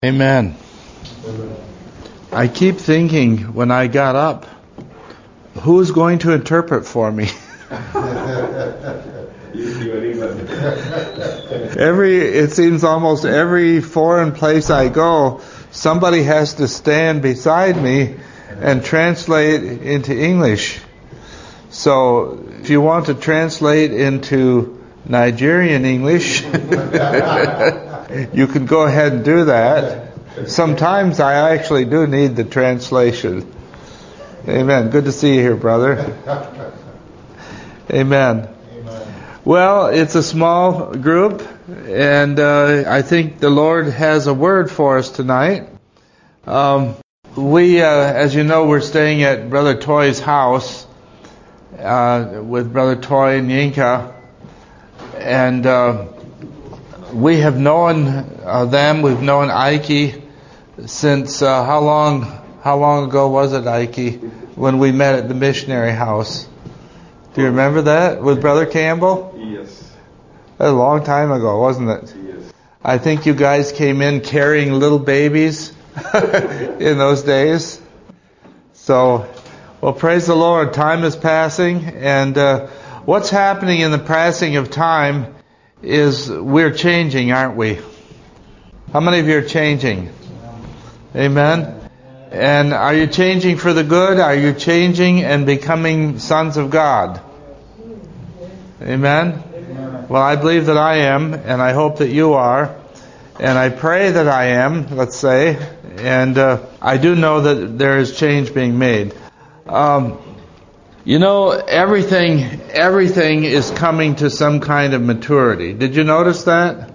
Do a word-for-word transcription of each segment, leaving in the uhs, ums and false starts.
Amen. I keep thinking when I got up, who's going to interpret for me? Every, it seems almost every foreign place I go, somebody has to stand beside me and translate into English. So if you want to translate into Nigerian English, you can go ahead and do that. Sometimes I actually do need the translation. Amen. Good to see you here, brother. Amen. Well, it's a small group, and uh, I think the Lord has a word for us tonight. Um, we, uh, as you know, we're staying at Brother Toy's house uh, with Brother Toy and Yinka, and uh, we have known uh, them. We've known Ike since uh, how long? How long ago was it, Ike, when we met at the missionary house? Do you remember that with Brother Campbell? Yes. That was a long time ago, wasn't it? Yes. I think you guys came in carrying little babies in those days. So, well, praise the Lord. Time is passing, and uh, what's happening in the passing of time is we're changing, aren't we? How many of you are changing? Amen. And are you changing for the good? Are you changing and becoming sons of God? Amen? Well, I believe that I am, and I hope that you are. And I pray that I am, let's say. And uh, I do know that there is change being made. Um, you know, everything, everything is coming to some kind of maturity. Did you notice that?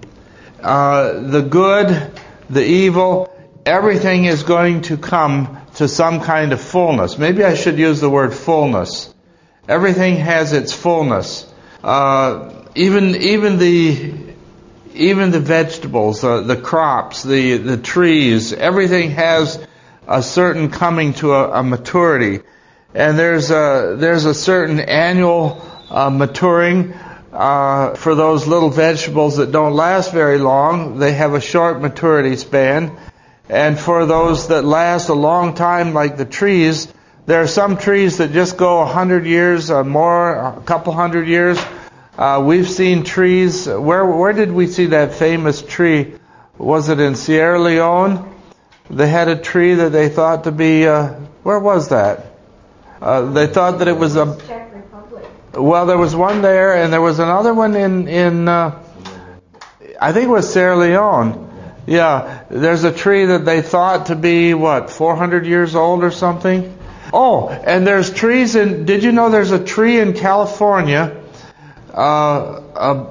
Uh, the good, the evil, everything is going to come to some kind of fullness. Maybe I should use the word fullness. Everything has its fullness. Uh, even even the even the vegetables, uh, the crops, the the trees, everything has a certain coming to a, a maturity. And there's a there's a certain annual uh, maturing uh, for those little vegetables that don't last very long. They have a short maturity span. And for those that last a long time, like the trees, there are some trees that just go a hundred years or more, a couple hundred years. Uh, we've seen trees. Where where did we see that famous tree? Was it in Sierra Leone? They had a tree that they thought to be. Uh, where was that? Uh, they thought that it was a. Czech Republic. Well, there was one there, and there was another one in in. Uh, I think it was Sierra Leone. Yeah, there's a tree that they thought to be, what, four hundred years old or something? Oh, and there's trees in, did you know there's a tree in California, uh, a,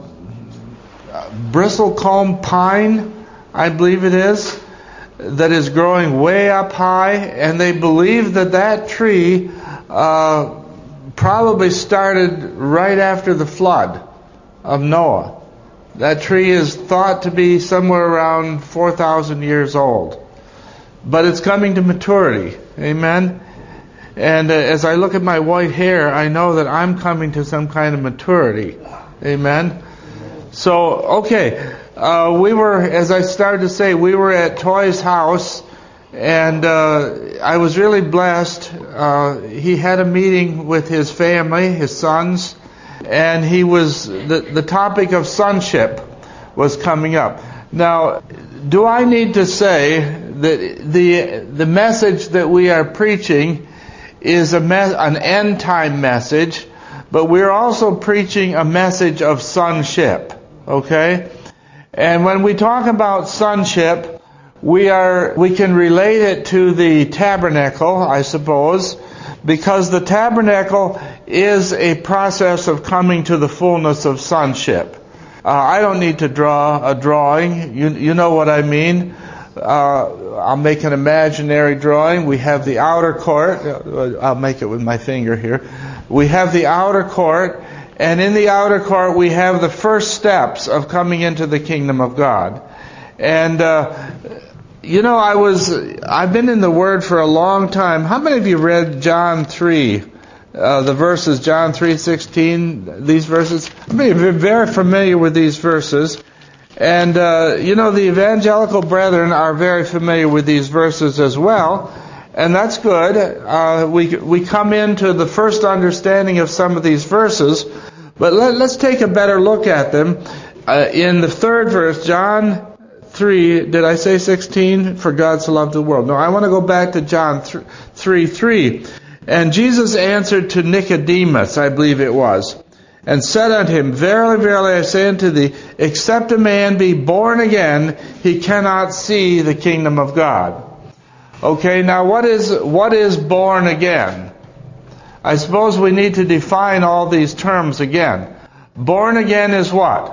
a bristlecomb pine, I believe it is, that is growing way up high, and they believe that that tree uh, probably started right after the flood of Noah. That tree is thought to be somewhere around four thousand years old. But it's coming to maturity. Amen? And uh, as I look at my white hair, I know that I'm coming to some kind of maturity. Amen? So, okay. Uh, we were, as I started to say, we were at Toy's house, and uh, I was really blessed. Uh, he had a meeting with his family, his sons, and he was, the, the topic of sonship was coming up. Now, do I need to say that the the message that we are preaching is a me- an end time message, but we're also preaching a message of sonship, okay? And when we talk about sonship, we are we can relate it to the tabernacle, I suppose, because the tabernacle is a process of coming to the fullness of sonship. Uh, I don't need to draw a drawing. You, you know what I mean. Uh, I'll make an imaginary drawing. We have the outer court. I'll make it with my finger here. We have the outer court, and in the outer court we have the first steps of coming into the kingdom of God. And uh, you know, I was I've been in the Word for a long time. How many of you read John three? Uh, the verses, John three sixteen, these verses. I mean, you're very familiar with these verses. And, uh, you know, the evangelical brethren are very familiar with these verses as well. And that's good. Uh, we we come into the first understanding of some of these verses. But let, let's take a better look at them. Uh, in the third verse, John three, did I say sixteen? For God so loved the world. No, I want to go back to John three three. And Jesus answered to Nicodemus, I believe it was, and said unto him, Verily, verily, I say unto thee, except a man be born again, he cannot see the kingdom of God. Okay, now what is what is born again? I suppose we need to define all these terms again. Born again is what?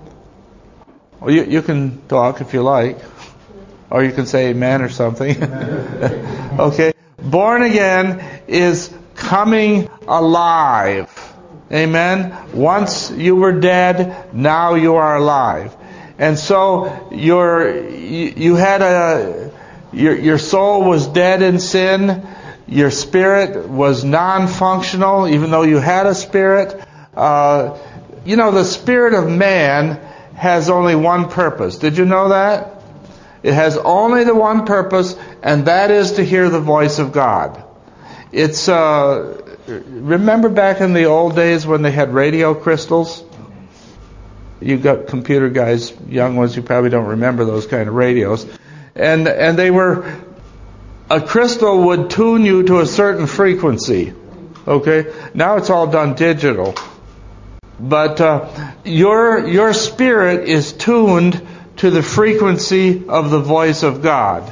Well, you, you can talk if you like. Or you can say amen or something. Okay. Born again is coming alive. Amen. Once you were dead, now you are alive. And so your you, you had a your your soul was dead in sin. Your spirit was non-functional, even though you had a spirit. Uh, you know, the spirit of man has only one purpose. Did you know that? It has only the one purpose, and that is to hear the voice of God. It's uh, remember back in the old days when they had radio crystals? You got computer guys, young ones, you probably don't remember those kind of radios. And and they were, a crystal would tune you to a certain frequency. Okay? Now it's all done digital. But uh, your your spirit is tuned to the frequency of the voice of God.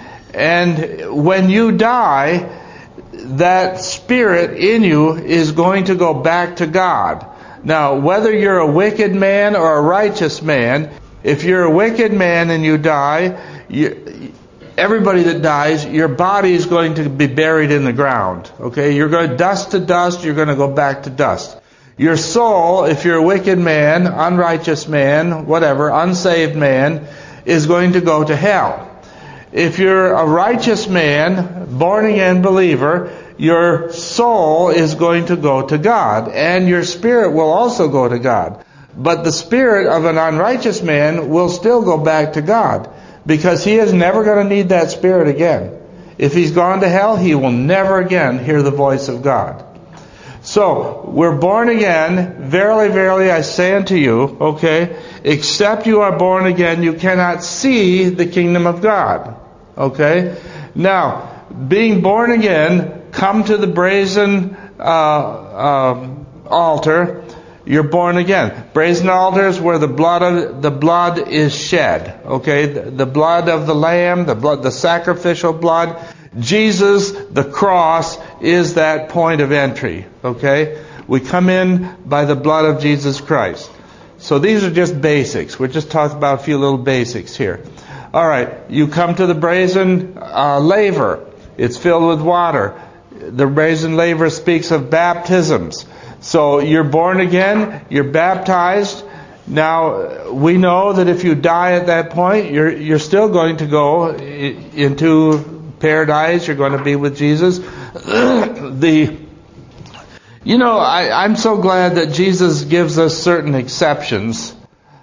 And when you die, that spirit in you is going to go back to God. Now, whether you're a wicked man or a righteous man, if you're a wicked man and you die, you, everybody that dies, your body is going to be buried in the ground. Okay? You're going dust to dust, you're going to go back to dust. Your soul, if you're a wicked man, unrighteous man, whatever, unsaved man, is going to go to hell. If you're a righteous man, born again believer, your soul is going to go to God, and your spirit will also go to God. But the spirit of an unrighteous man will still go back to God, because he is never going to need that spirit again. If he's gone to hell, he will never again hear the voice of God. So, we're born again. Verily, verily, I say unto you, okay, except you are born again, you cannot see the kingdom of God. Okay? Now, being born again, come to the brazen uh, um, altar, you're born again. Brazen altar is where the blood of, the blood is shed. Okay? The, the blood of the lamb, the blood, the sacrificial blood. Jesus, the cross, is that point of entry. Okay? We come in by the blood of Jesus Christ. So these are just basics. We're just talking about a few little basics here. All right. You come to the brazen uh, laver. It's filled with water. The brazen laver speaks of baptisms. So you're born again. You're baptized. Now, we know that if you die at that point, you're you're still going to go into paradise. You're going to be with Jesus. the, you know, I, I'm so glad that Jesus gives us certain exceptions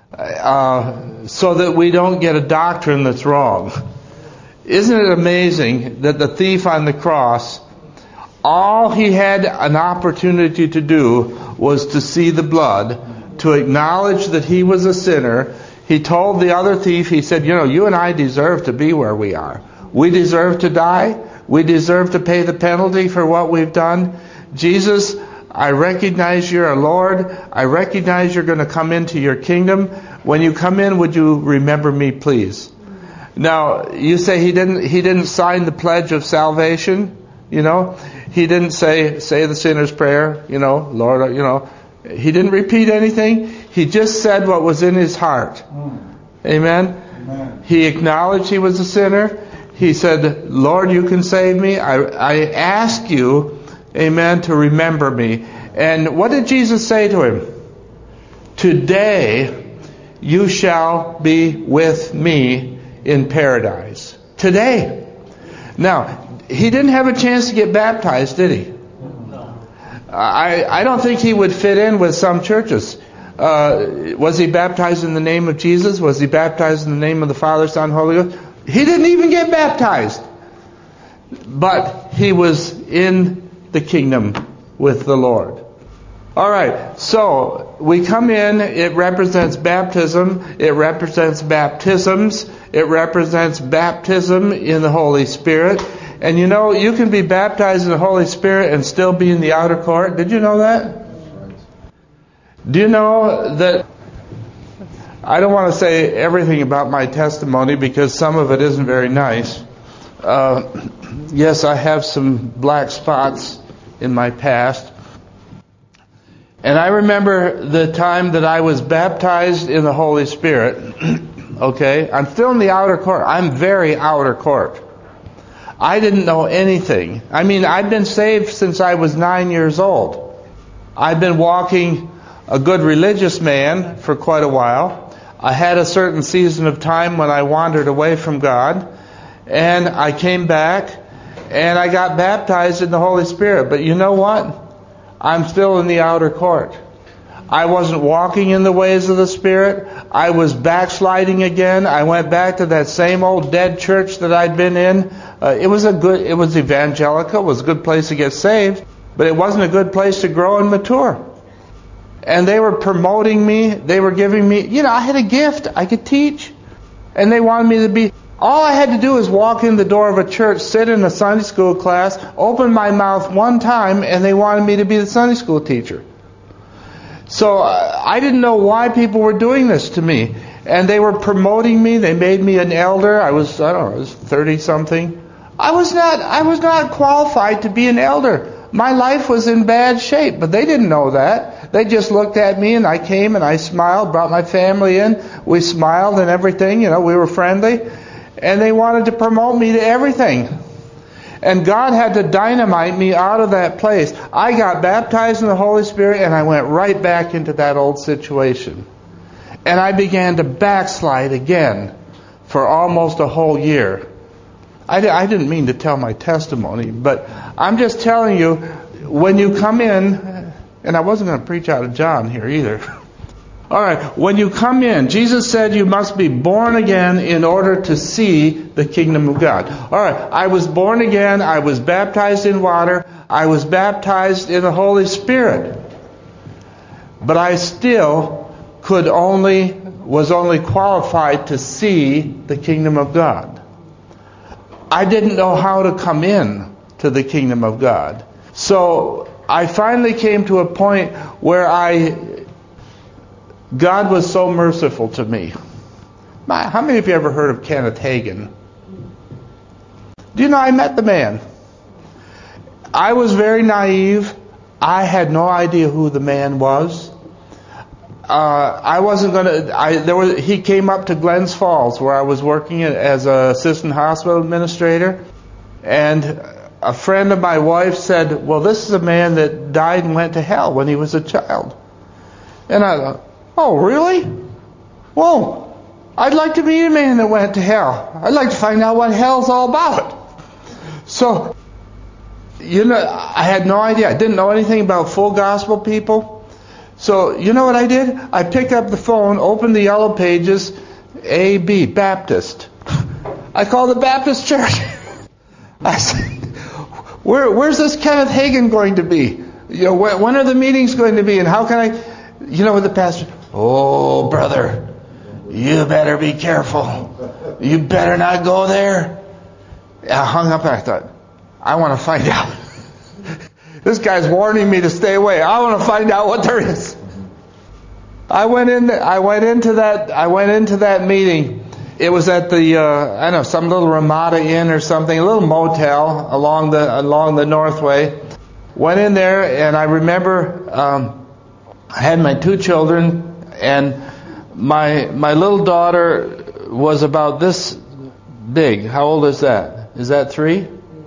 uh, so that we don't get a doctrine that's wrong. Isn't it amazing that the thief on the cross, all he had an opportunity to do was to see the blood, to acknowledge that he was a sinner. He told the other thief, he said, you know, you and I deserve to be where we are. We deserve to die. We deserve to pay the penalty for what we've done. Jesus, I recognize you're a Lord. I recognize you're going to come into your kingdom. When you come in, would you remember me, please? Now, you say he didn't he didn't sign the pledge of salvation, you know? He didn't say say the sinner's prayer, you know, Lord, you know. He didn't repeat anything. He just said what was in his heart. Amen? Amen. He acknowledged he was a sinner. He said, Lord, you can save me. I, I ask you, amen, to remember me. And what did Jesus say to him? Today you shall be with me in paradise. Today. Now, he didn't have a chance to get baptized, did he? No. I, I don't think he would fit in with some churches. Uh, was he baptized in the name of Jesus? Was he baptized in the name of the Father, Son, Holy Ghost? He didn't even get baptized. But he was in the kingdom with the Lord. All right, so we come in, it represents baptism, it represents baptisms, it represents baptism in the Holy Spirit. And you know, you can be baptized in the Holy Spirit and still be in the outer court. Did you know that? Do you know that, I don't want to say everything about my testimony because some of it isn't very nice. Uh, yes, I have some black spots in my past. And I remember the time that I was baptized in the Holy Spirit. Okay? I'm still in the outer court. I'm very outer court. I didn't know anything. I mean, I've been saved since I was nine years old. I've been walking a good religious man for quite a while. I had a certain season of time when I wandered away from God. And I came back and I got baptized in the Holy Spirit. But you know what? I'm still in the outer court. I wasn't walking in the ways of the Spirit. I was backsliding again. I went back to that same old dead church that I'd been in. Uh, it was a good, it was evangelical. It was a good place to get saved. But it wasn't a good place to grow and mature. And they were promoting me. They were giving me, you know, I had a gift. I could teach. And they wanted me to be, all I had to do was walk in the door of a church, sit in a Sunday school class, open my mouth one time, and they wanted me to be the Sunday school teacher. So uh, I didn't know why people were doing this to me. And they were promoting me. They made me an elder. I was, I don't know, I was thirty-something. I was not, I was not qualified to be an elder. My life was in bad shape, but they didn't know that. They just looked at me, and I came, and I smiled, brought my family in. We smiled and everything, you know, we were friendly. And they wanted to promote me to everything. And God had to dynamite me out of that place. I got baptized in the Holy Spirit and I went right back into that old situation. And I began to backslide again for almost a whole year. I, I didn't mean to tell my testimony, but I'm just telling you, when you come in, and I wasn't going to preach out of John here either. All right, when you come in, Jesus said you must be born again in order to see the kingdom of God. All right, I was born again. I was baptized in water. I was baptized in the Holy Spirit. But I still could only, was only qualified to see the kingdom of God. I didn't know how to come in to the kingdom of God. So I finally came to a point where I... God was so merciful to me. How many of you ever heard of Kenneth Hagin? Do you know, I met the man. I was very naive. I had no idea who the man was. Uh, I wasn't going to... I, there was, he came up to Glens Falls, where I was working as an assistant hospital administrator. And a friend of my wife said, well, this is a man that died and went to hell when he was a child. And I thought, oh, really? Well, I'd like to meet a man that went to hell. I'd like to find out what hell's all about. So, you know, I had no idea. I didn't know anything about full gospel people. So, you know what I did? I picked up the phone, opened the yellow pages, A B, Baptist. I called the Baptist church. I said, Where, where's this Kenneth Hagin going to be? You know, when, when are the meetings going to be? And how can I... You know what the pastor... Oh, brother, you better be careful. You better not go there. I hung up and I thought, I want to find out. This guy's warning me to stay away. I want to find out what there is. I went in. I went into that. I went into that meeting. It was at the uh, I don't know, some little Ramada Inn or something, a little motel along the along the Northway. Went in there, and I remember um, I had my two children. And my my little daughter was about this big. How old is that? Is that three?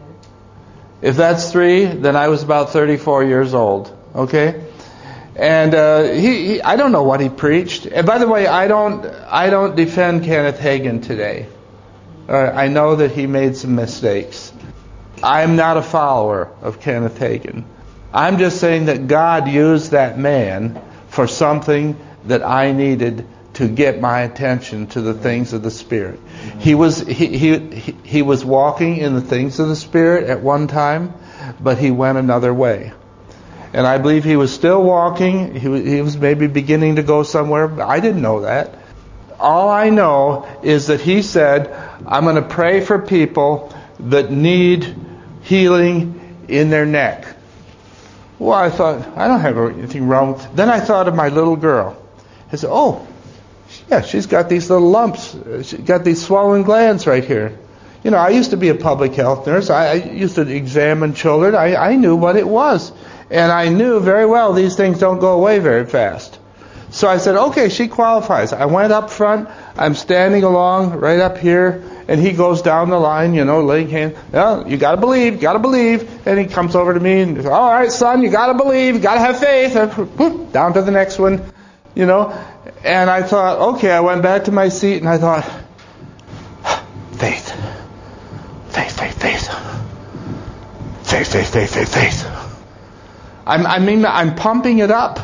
If that's three, then I was about thirty-four years old. Okay, and uh, he, he I don't know what he preached. And by the way, I don't I don't defend Kenneth Hagin today. Uh, I know that he made some mistakes. I'm not a follower of Kenneth Hagin. I'm just saying that God used that man for something that I needed to get my attention to the things of the Spirit. He was he, he he was walking in the things of the Spirit at one time, but he went another way. And I believe he was still walking. He was, he was maybe beginning to go somewhere, but I didn't know that. All I know is that he said, I'm going to pray for people that need healing in their neck. Well, I thought, I don't have anything wrong with it. Then I thought of my little girl. I said, oh, yeah, she's got these little lumps. She's got these swollen glands right here. You know, I used to be a public health nurse. I, I used to examine children. I, I knew what it was. And I knew very well these things don't go away very fast. So I said, okay, she qualifies. I went up front. I'm standing along right up here. And he goes down the line, you know, laying hands. Well, you got to believe, got to believe. And he comes over to me and says, all right, son, you got to believe, you got to have faith. And whoop, down to the next one, you know. And I thought, okay, I went back to my seat and I thought, faith, faith, faith, faith, faith, faith, faith, faith, faith. I'm, I mean, I'm pumping it up.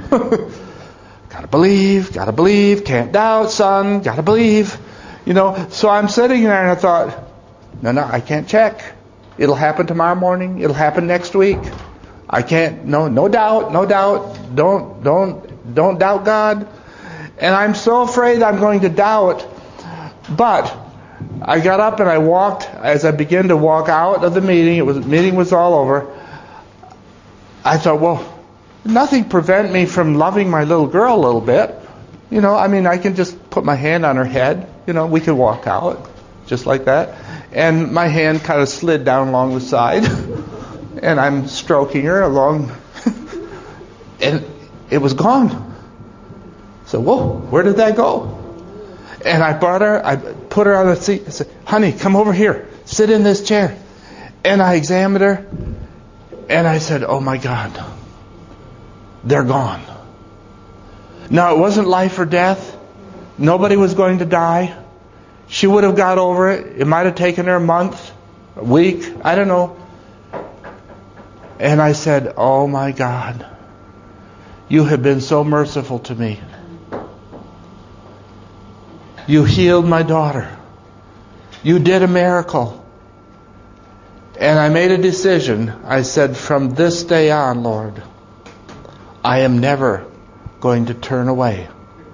Gotta believe, gotta believe, can't doubt, son, gotta believe. You know, so I'm sitting there and I thought, no, no, I can't check. It'll happen tomorrow morning. It'll happen next week. I can't, no, no doubt, no doubt. Don't, don't, don't doubt God. And I'm so afraid I'm going to doubt. But I got up and I walked, as I began to walk out of the meeting, it was, the meeting was all over. I thought, well, nothing prevent me from loving my little girl a little bit. You know, I mean, I can just put my hand on her head. You know, we could walk out just like that. And my hand kind of slid down along the side. And I'm stroking her along. And it was gone. So, whoa, where did that go? And I brought her, I put her on the seat. I said, honey, come over here. Sit in this chair. And I examined her. And I said, oh my God, they're gone. Now, it wasn't life or death. Nobody was going to die. She would have got over it. It might have taken her a month, a week, I don't know. And I said, oh my God, you have been so merciful to me. You healed my daughter. You did a miracle. And I made a decision. I said, from this day on, Lord, I am never going to turn away.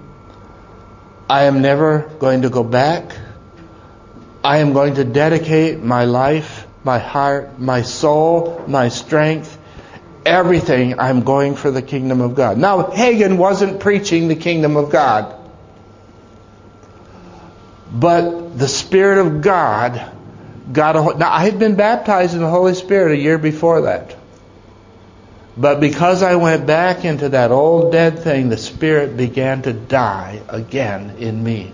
I am never going to go back. I am going to dedicate my life, my heart, my soul, my strength, everything. I'm going for the kingdom of God. Now, Hagin wasn't preaching the kingdom of God. But the Spirit of God got a... Now, I had been baptized in the Holy Spirit a year before that. But because I went back into that old dead thing, the Spirit began to die again in me.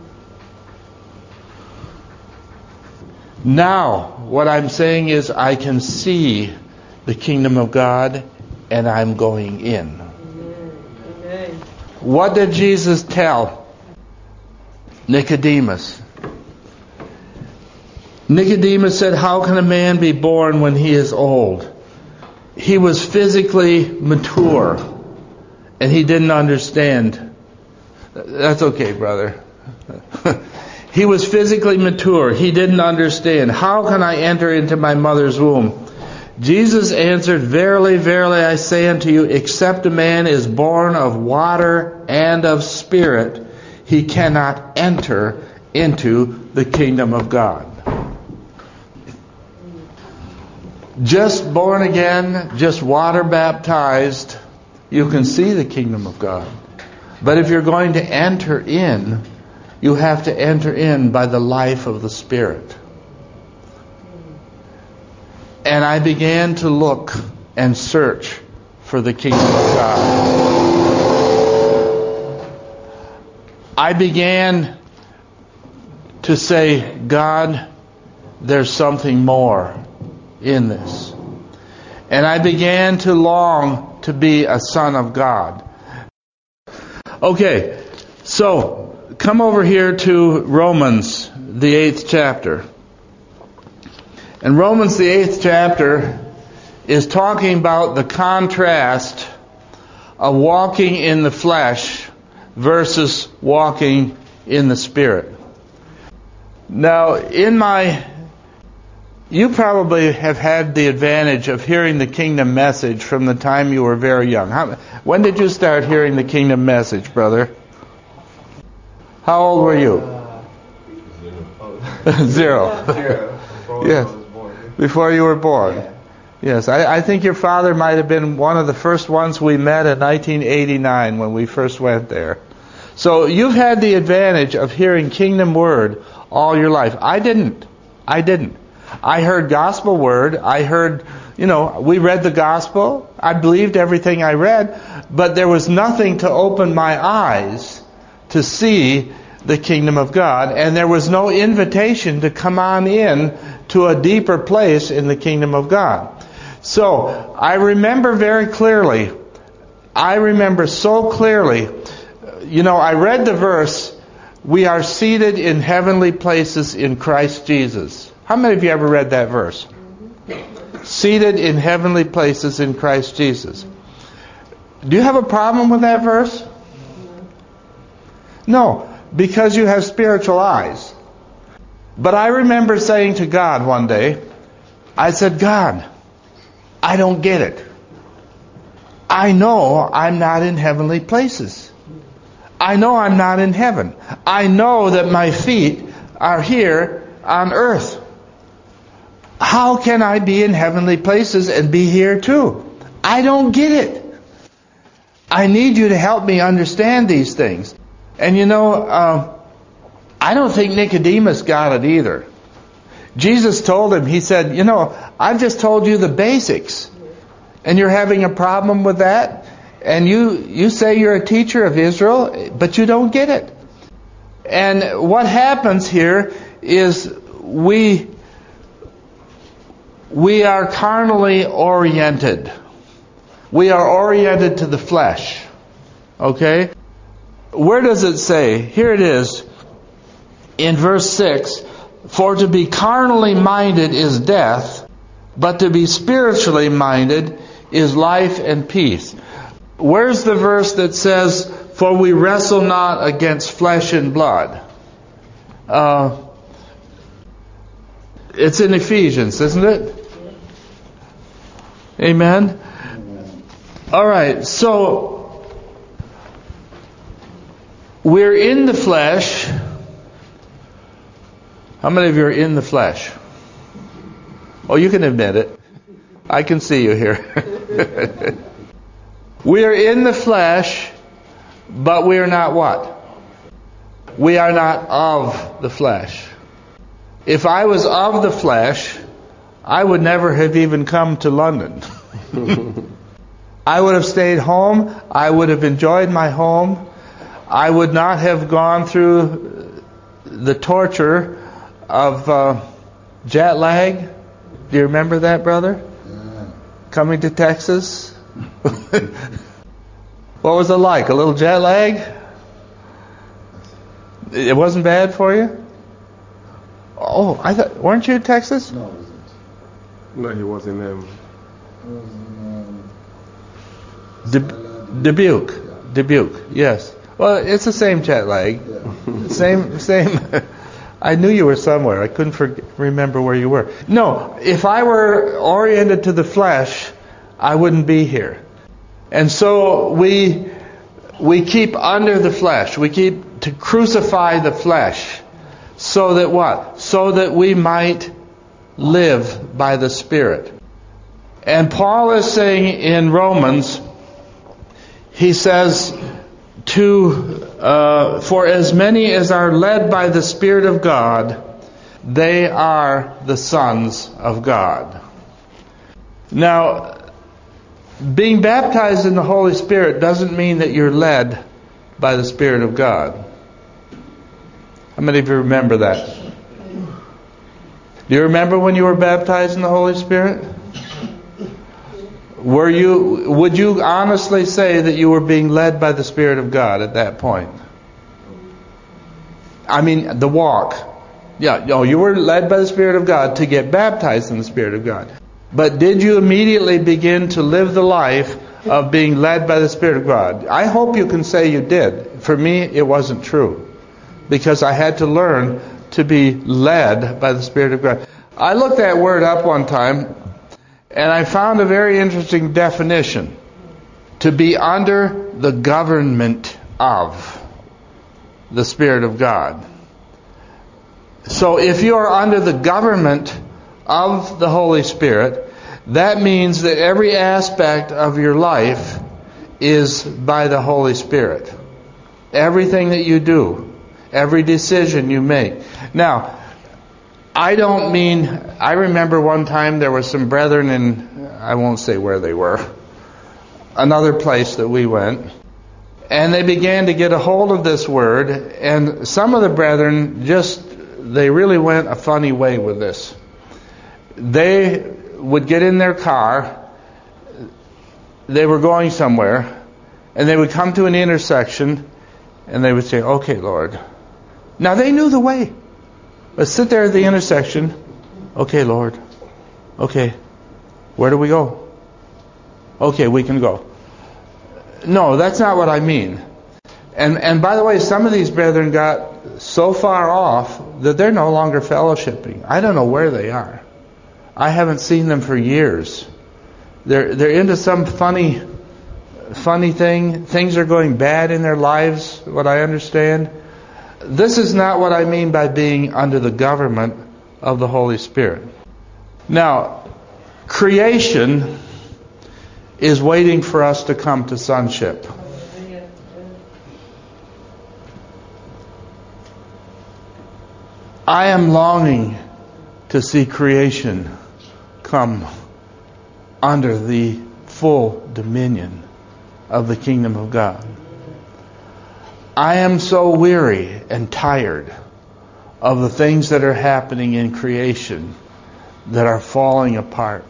Now, what I'm saying is I can see the kingdom of God and I'm going in. Amen. What did Jesus tell Nicodemus? Nicodemus said, how can a man be born when he is old? He was physically mature and he didn't understand. That's okay, brother. He was physically mature. He didn't understand. How can I enter into my mother's womb? Jesus answered, verily, verily, I say unto you, except a man is born of water and of spirit, he cannot enter into the kingdom of God. Just born again, just water baptized, you can see the kingdom of God. But if you're going to enter in, you have to enter in by the life of the Spirit. And I began to look and search for the kingdom of God. I began to say, God, there's something more in this. And I began to long to be a son of God. Okay, so come over here to Romans, the eighth chapter. And Romans, the eighth chapter, is talking about the contrast of walking in the flesh versus walking in the Spirit. Now, in my, you probably have had the advantage of hearing the kingdom message from the time you were very young. How, when did you start hearing the kingdom message, brother? How old were you? Uh, zero. Zero. Before yes. I was born. Before you were born. Yeah. Yes, I, I think your father might have been one of the first ones we met in nineteen eighty-nine when we first went there. So you've had the advantage of hearing kingdom word all your life. I didn't. I didn't. I heard gospel word. I heard, you know, we read the gospel. I believed everything I read, but there was nothing to open my eyes to see the kingdom of God, and there was no invitation to come on in to a deeper place in the kingdom of God. So, I remember very clearly, I remember so clearly, you know, I read the verse, we are seated in heavenly places in Christ Jesus. How many of you ever read that verse? Seated in heavenly places in Christ Jesus. Do you have a problem with that verse? No, because you have spiritual eyes. But I remember saying to God one day, I said, God, I don't get it. I know I'm not in heavenly places. I know I'm not in heaven. I know that my feet are here on earth. How can I be in heavenly places and be here too? I don't get it. I need you to help me understand these things. And you know, uh, I don't think Nicodemus got it either. Jesus told him, he said, you know, I've just told you the basics. And you're having a problem with that? And you, you say you're a teacher of Israel, but you don't get it. And what happens here is we, we are carnally oriented. We are oriented to the flesh. Okay? Where does it say? Here it is. In verse six, for to be carnally minded is death, but to be spiritually minded is life and peace. Where's the verse that says, for we wrestle not against flesh and blood? Uh, it's in Ephesians, isn't it? Amen? All right, so we're in the flesh. How many of you are in the flesh? Oh, you can admit it. I can see you here. We are in the flesh, but we are not what? We are not of the flesh. If I was of the flesh, I would never have even come to London. I would have stayed home. I would have enjoyed my home. I would not have gone through the torture of uh, jet lag. Do you remember that, brother? Yeah. Coming to Texas? What was it like? A little jet lag? It wasn't bad for you? Oh, I thought, weren't you in Texas? No, it wasn't. No, he was in um, was in, um, Du- Dubuque. Yeah. Dubuque, yes. Well, it's the same jet lag. Yeah. Same, same. I knew you were somewhere. I couldn't for- remember where you were. No, if I were oriented to the flesh, I wouldn't be here. And so we we keep under the flesh. We keep to crucify the flesh. So that what? So that we might live by the Spirit. And Paul is saying in Romans, he says, to uh, for as many as are led by the Spirit of God, they are the sons of God. Now, being baptized in the Holy Spirit doesn't mean that you're led by the Spirit of God. How many of you remember that? Do you remember when you were baptized in the Holy Spirit? Were you? Would you honestly say that you were being led by the Spirit of God at that point? I mean, the walk. Yeah, no, you were led by the Spirit of God to get baptized in the Spirit of God. But did you immediately begin to live the life of being led by the Spirit of God. I hope you can say you did. For me, it wasn't true. Because I had to learn to be led by the Spirit of God. I looked that word up one time, and I found a very interesting definition. To be under the government of the Spirit of God. So if you are under the government of the Holy Spirit, that means that every aspect of your life is by the Holy Spirit. Everything that you do, every decision you make. Now, I don't mean, I remember one time there were some brethren in, I won't say where they were, another place that we went, and they began to get a hold of this word, and some of the brethren just, they really went a funny way with this. They would get in their car, they were going somewhere, and they would come to an intersection, and they would say, "Okay, Lord." Now they knew the way, but sit there at the intersection, "Okay, Lord. Okay, where do we go? Okay, we can go." No, that's not what I mean. And and by the way, some of these brethren got so far off that they're no longer fellowshipping. I don't know where they are. I haven't seen them for years. They're they're into some funny funny thing. Things are going bad in their lives, what I understand. This is not what I mean by being under the government of the Holy Spirit. Now, creation is waiting for us to come to sonship. I am longing to see creation come under the full dominion of the kingdom of God. I am so weary and tired of the things that are happening in creation that are falling apart.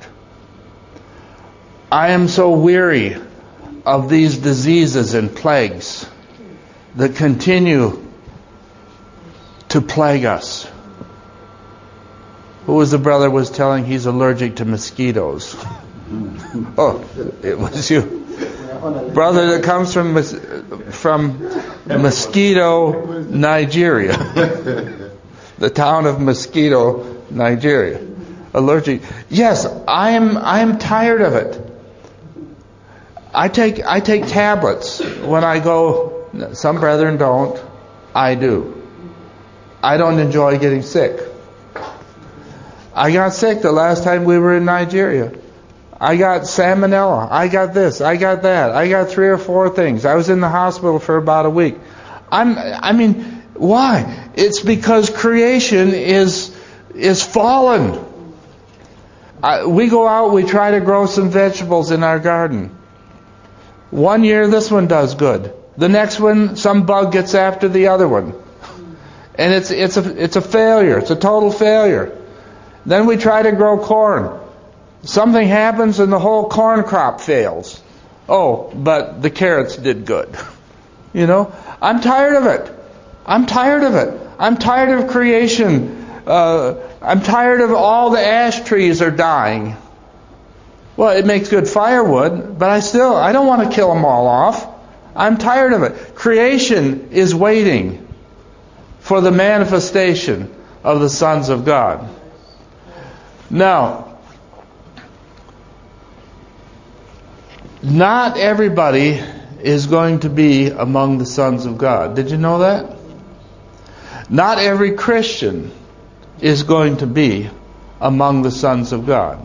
I am so weary of these diseases and plagues that continue to plague us. Who was the brother was telling he's allergic to mosquitoes? Oh, it was you. Brother that comes from from Mosquito, Nigeria. The town of Mosquito, Nigeria. Allergic. Yes, I am I am tired of it. I take I take tablets when I go. Some brethren don't. I do. I don't enjoy getting sick. I got sick the last time we were in Nigeria. I got salmonella. I got this. I got that. I got three or four things. I was in the hospital for about a week. I'm. I mean, why? It's because creation is is fallen. I, we go out. We try to grow some vegetables in our garden. One year, this one does good. The next one, some bug gets after the other one, and it's it's a it's a failure. It's a total failure. Then we try to grow corn. Something happens and the whole corn crop fails. Oh, but the carrots did good. You know, I'm tired of it. I'm tired of it. I'm tired of creation. Uh, I'm tired of all the ash trees are dying. Well, it makes good firewood, but I still, I don't want to kill them all off. I'm tired of it. Creation is waiting for the manifestation of the sons of God. Now, not everybody is going to be among the sons of God. Did you know that? Not every Christian is going to be among the sons of God.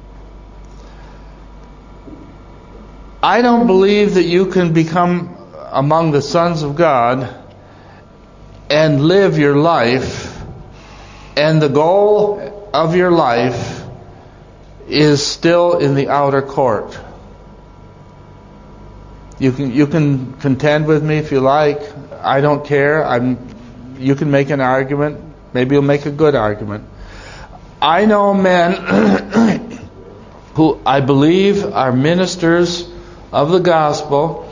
I don't believe that you can become among the sons of God and live your life, and the goal of your life is still in the outer court. You can you can contend with me if you like. I don't care. I'm. You can make an argument. Maybe you'll make a good argument. I know men who I believe are ministers of the gospel.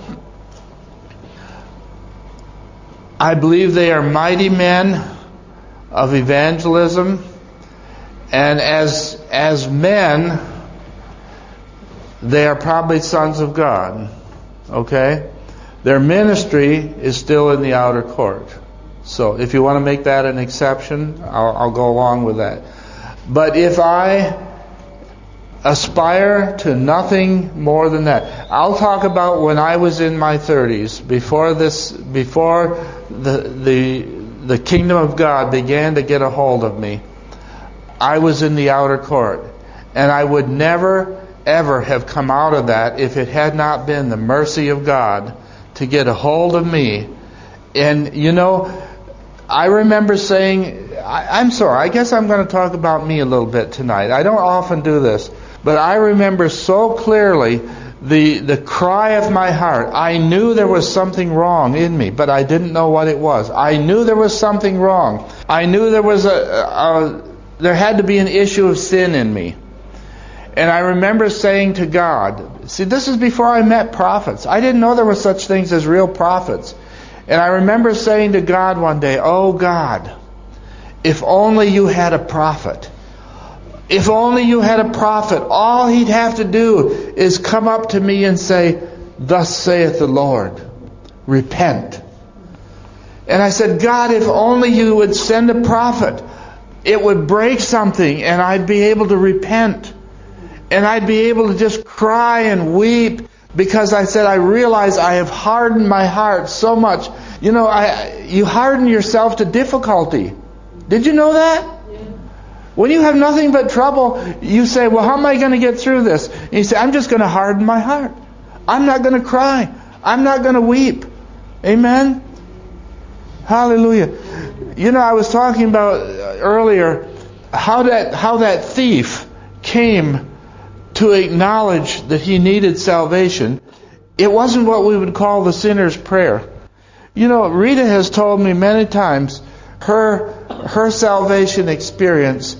I believe they are mighty men of evangelism. And as as men, they are probably sons of God. Okay? Their ministry is still in the outer court. So if you want to make that an exception, I'll, I'll go along with that. But if I aspire to nothing more than that, I'll talk about when I was in my thirties, before this, before the the the kingdom of God began to get a hold of me. I was in the outer court, and I would never ever have come out of that if it had not been the mercy of God to get a hold of me. And you know, I remember saying, I, I'm sorry, I guess I'm going to talk about me a little bit tonight. I don't often do this, but I remember so clearly the the cry of my heart. I knew there was something wrong in me, but I didn't know what it was. I knew there was something wrong. I knew there was a, a there had to be an issue of sin in me. And I remember saying to God, see, this is before I met prophets. I didn't know there were such things as real prophets. And I remember saying to God one day, oh God, if only you had a prophet. If only you had a prophet. All he'd have to do is come up to me and say, thus saith the Lord, repent. And I said, God, if only you would send a prophet, it would break something and I'd be able to repent. And I'd be able to just cry and weep, because I said, I realize I have hardened my heart so much. You know, I you harden yourself to difficulty. Did you know that? Yeah. When you have nothing but trouble, you say, well, how am I going to get through this? And you say, I'm just going to harden my heart. I'm not going to cry. I'm not going to weep. Amen? Hallelujah. You know, I was talking about earlier how that how that thief came to acknowledge that he needed salvation. It wasn't what we would call the sinner's prayer. You know, Rita has told me many times her her salvation experience,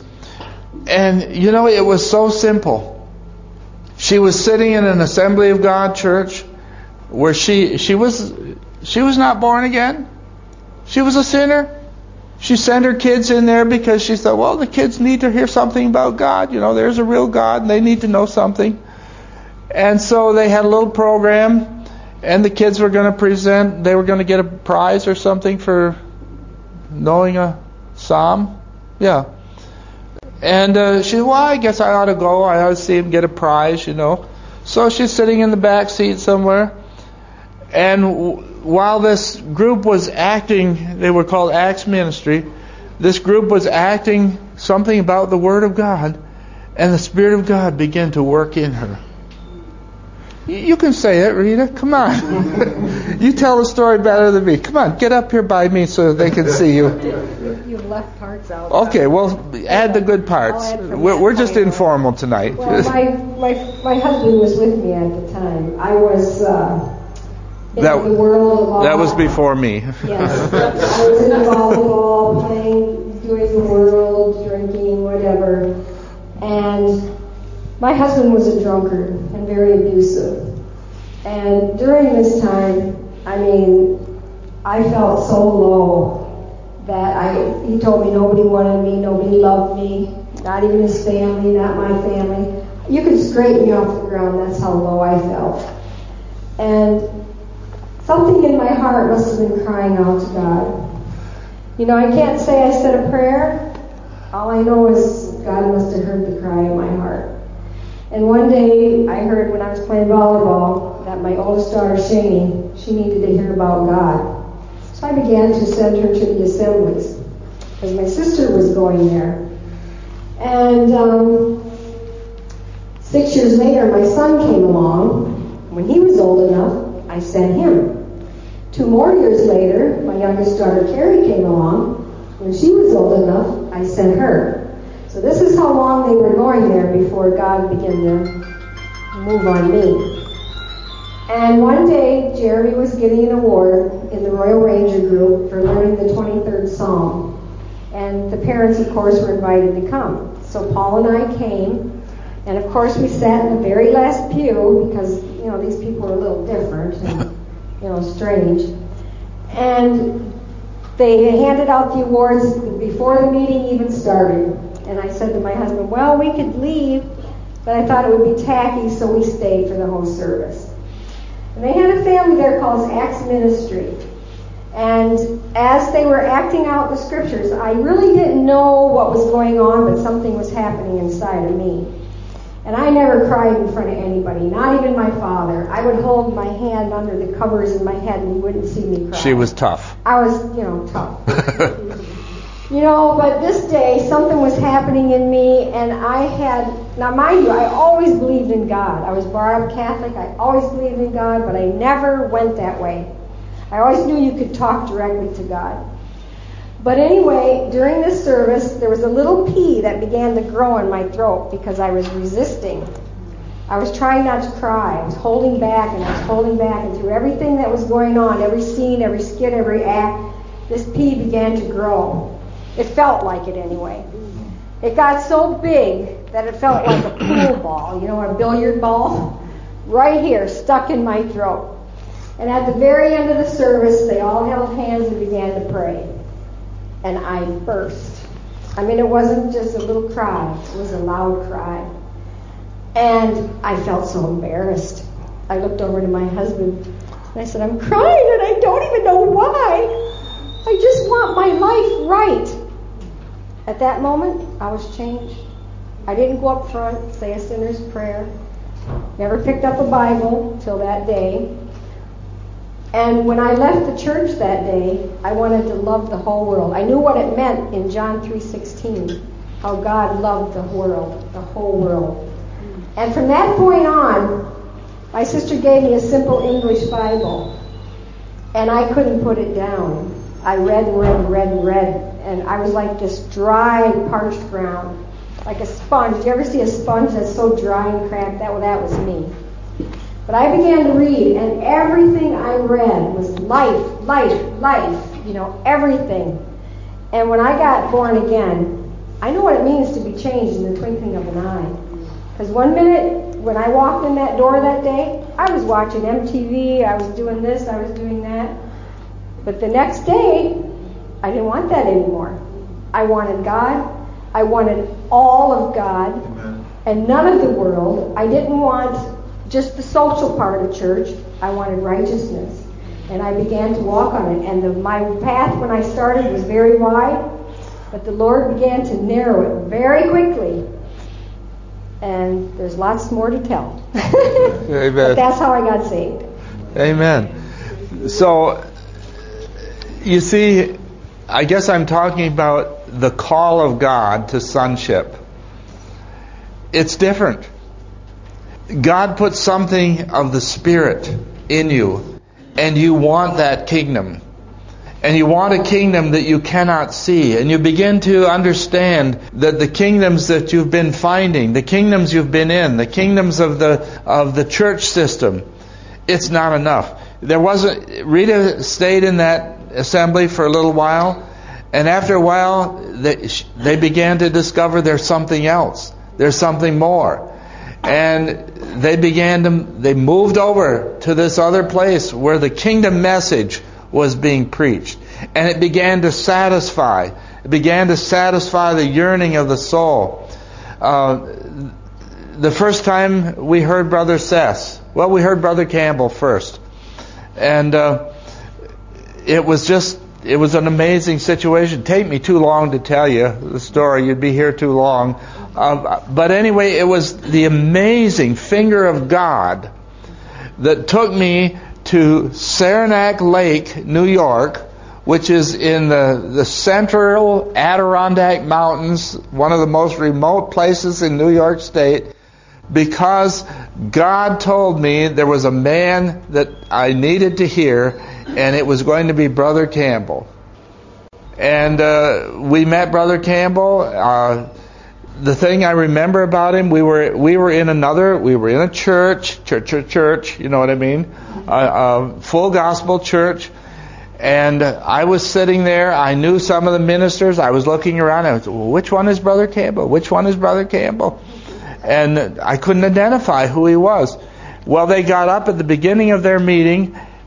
and you know, it was so simple. She was sitting in an Assembly of God church where she she was she was not born again. She was a sinner. She sent her kids in there because she thought, well, the kids need to hear something about God. You know, there's a real God and they need to know something. And so they had a little program, and the kids were going to present, they were going to get a prize or something for knowing a psalm. Yeah. And uh, she said, well, I guess I ought to go. I ought to see him get a prize, you know. So she's sitting in the back seat somewhere. And w- while this group was acting, they were called Acts Ministry, this group was acting something about the Word of God, and the Spirit of God began to work in her. You can say it, Rita. Come on. You tell the story better than me. Come on, get up here by me so they can see you. You've left parts out. Okay, well, add the good parts. We're, we're just informal tonight. Well, my, my my husband was with me at the time. I was uh, in that, the world of all. That was before me. Yes, I was in volleyball, playing, doing the world, drinking, whatever, and my husband was a drunkard and very abusive. And during this time, I mean, I felt so low that I he told me nobody wanted me, nobody loved me, not even his family, not my family. You could scrape me off the ground, that's how low I felt. And something in my heart must have been crying out to God. You know, I can't say I said a prayer. All I know is God must have heard the cry of my heart. And one day I heard when I was playing volleyball that my oldest daughter, Shani, she needed to hear about God. So I began to send her to the assemblies because my sister was going there. And um, six years later, my son came along. When he was old enough, I sent him. Two more years later, my youngest daughter, Carrie, came along. When she was old enough, I sent her. So this is how long they were going there before God began to move on me. And one day, Jeremy was getting an award in the Royal Ranger group for learning the twenty-third Psalm. And the parents, of course, were invited to come. So Paul and I came, and of course we sat in the very last pew because, you know, these people were a little different and, you know, strange. And they handed out the awards before the meeting even started. And I said to my husband, well, we could leave but I thought it would be tacky, so we stayed for the whole service. And they had a family there called Acts Ministry. And as they were acting out the scriptures, I really didn't know what was going on, but something was happening inside of me. And I never cried in front of anybody, not even my father. I would hold my hand under the covers in my head and you wouldn't see me cry. She was tough. I was, you know, tough. You know, but this day something was happening in me, and I had, now mind you, I always believed in God. I was brought up Catholic, I always believed in God, but I never went that way. I always knew you could talk directly to God. But anyway, during this service, there was a little pea that began to grow in my throat because I was resisting. I was trying not to cry. I was holding back, and I was holding back, and through everything that was going on, every scene, every skit, every act, this pea began to grow. It felt like it anyway. It got so big that it felt like a pool ball, you know, a billiard ball, right here, stuck in my throat. And at the very end of the service, they all held hands and began to pray. And I burst. I mean, it wasn't just a little cry. It was a loud cry. And I felt so embarrassed. I looked over to my husband, and I said, I'm crying, and I don't even know why. I just want my life right. At that moment, I was changed. I didn't go up front, say a sinner's prayer. Never picked up a Bible till that day. And when I left the church that day, I wanted to love the whole world. I knew what it meant in John three sixteen, how God loved the world, the whole world. And from that point on, my sister gave me a simple English Bible, and I couldn't put it down. I read and read and read and read, and I was like this dry, parched ground, like a sponge. Do you ever see a sponge that's so dry and cracked? That, well, that was me. But I began to read, and everything I read was life, life, life, you know, everything. And when I got born again, I knew what it means to be changed in the twinkling of an eye. Because one minute, when I walked in that door that day, I was watching M T V, I was doing this, I was doing that. But the next day, I didn't want that anymore. I wanted God. I wanted all of God. Amen. And none of the world. I didn't want just the social part of church. I wanted righteousness. And I began to walk on it. And the, my path when I started was very wide, but the Lord began to narrow it very quickly. And there's lots more to tell. Amen. But that's how I got saved. Amen. So, you see, I guess I'm talking about the call of God to sonship. It's different. God put something of the Spirit in you, and you want that kingdom. And you want a kingdom that you cannot see. And you begin to understand that the kingdoms that you've been finding, the kingdoms you've been in, the kingdoms of the of the church system, it's not enough. There wasn't. Rita stayed in that assembly for a little while, and after a while, they, they began to discover there's something else. There's something more. And they began to, they moved over to this other place where the kingdom message was being preached. And it began to satisfy. It began to satisfy the yearning of the soul. Uh, the first time we heard Brother Sess, well, we heard Brother Campbell first. And uh, it was just, it was an amazing situation. It'd take me too long to tell you the story. You'd be here too long. Uh, but anyway, it was the amazing finger of God that took me to Saranac Lake, New York, which is in the, the central Adirondack Mountains, one of the most remote places in New York State, because God told me there was a man that I needed to hear, and it was going to be Brother Campbell. And uh, we met Brother Campbell. Uh, the thing I remember about him, we were we were in another, we were in a church, church, church, church, you know what I mean? A, a full gospel church. And I was sitting there. I knew some of the ministers. I was looking around. I was, well, which one is Brother Campbell? Which one is Brother Campbell? And I couldn't identify who he was. Well, they got up at the beginning of their meeting,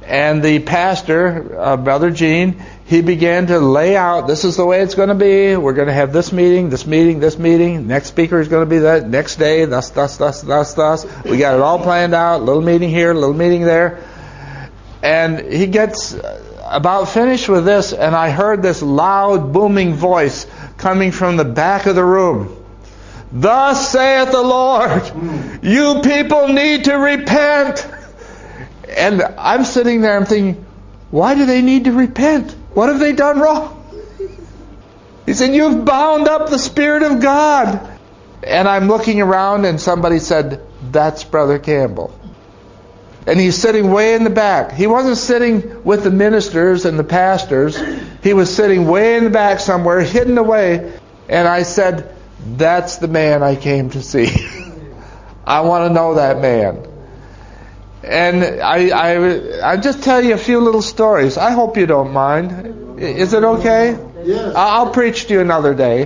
And the pastor, uh, Brother Gene, he began to lay out, this is the way it's going to be. We're going to have this meeting, this meeting, this meeting. Next speaker is going to be that next day, thus, thus, thus, thus, thus. We got it all planned out. Little meeting here, little meeting there. And he gets about finished with this, and I heard this loud, booming voice coming from the back of the room. Thus saith the Lord, you people need to repent. And I'm sitting there, I'm thinking, why do they need to repent? What have they done wrong? He said, you've bound up the Spirit of God. And I'm looking around, and somebody said, that's Brother Campbell. And he's sitting way in the back. He wasn't sitting with the ministers and the pastors. He was sitting way in the back somewhere, hidden away. And I said, that's the man I came to see. I want to know that man. And I, I, I just tell you a few little stories. I hope you don't mind. Is it okay? Yes. I'll preach to you another day.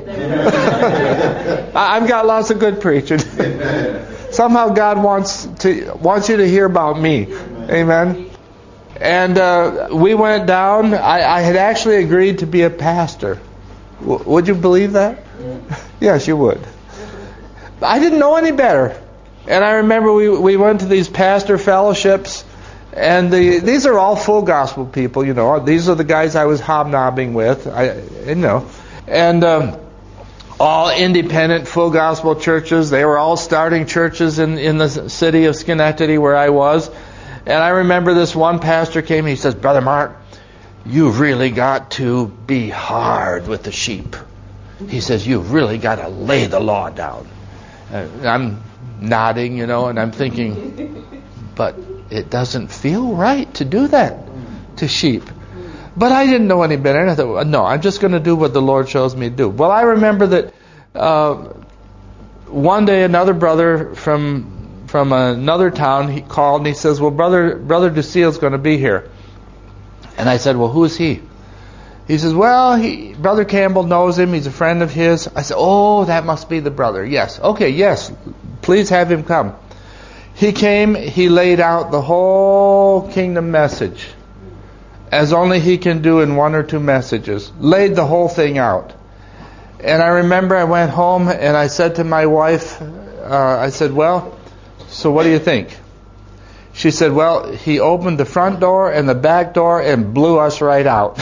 I've got lots of good preaching. Somehow God wants to wants you to hear about me. Amen. And uh, we went down. I, I had actually agreed to be a pastor. W- would you believe that? Yes, you would. I didn't know any better. And I remember we we went to these pastor fellowships, and the these are all full gospel people, you know. These are the guys I was hobnobbing with, I you know, and um, all independent full gospel churches. They were all starting churches in in the city of Schenectady where I was. And I remember this one pastor came. He says, "Brother Mark, you've really got to be hard with the sheep." He says, "You've really got to lay the law down." Uh, I'm nodding, you know, and I'm thinking, but it doesn't feel right to do that to sheep. But I didn't know any better. And I thought, no, I'm just going to do what the Lord shows me to do. Well, I remember that uh, one day another brother from from another town, he called and he says, well, brother brother Ducille's going to be here. And I said, well, who is he? He says, well, he, Brother Campbell knows him. He's a friend of his. I said, oh, that must be the brother. Yes. Okay, yes. Please have him come. He came. He laid out the whole kingdom message, as only he can do in one or two messages. Laid the whole thing out. And I remember I went home and I said to my wife, uh, I said, well, so what do you think? She said, well, he opened the front door and the back door and blew us right out.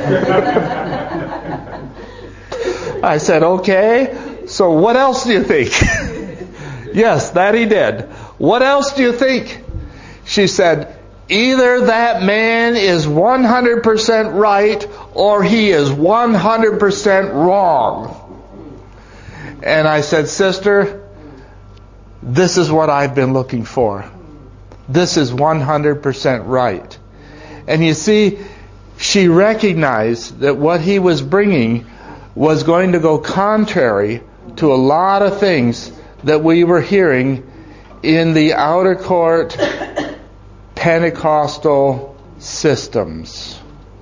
I said, okay, so what else do you think? Yes, that he did. What else do you think? She said, either that man is one hundred percent right or he is one hundred percent wrong. And I said, sister, this is what I've been looking for. This is one hundred percent right. And you see, she recognized that what he was bringing was going to go contrary to a lot of things that we were hearing in the outer court Pentecostal systems.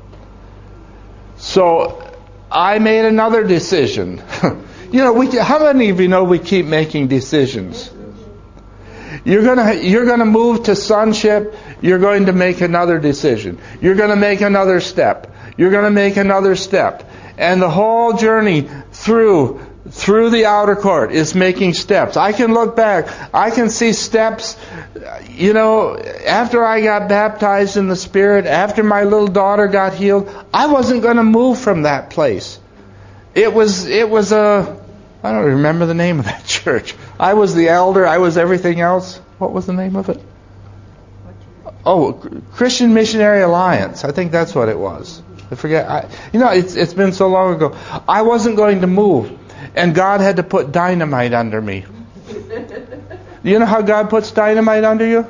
So I made another decision. You know, we, how many of you know we keep making decisions? You're gonna you're gonna move to sonship. You're going to make another decision. You're going to make another step. You're going to make another step, and the whole journey through through the outer court is making steps. I can look back. I can see steps. You know, after I got baptized in the Spirit, after my little daughter got healed, I wasn't going to move from that place. It was it was a I don't remember the name of that church. I was the elder. I was everything else. What was the name of it? Oh, Christian Missionary Alliance. I think that's what it was. I forget. I, you know, it's it's been so long ago. I wasn't going to move, and God had to put dynamite under me. You know how God puts dynamite under you?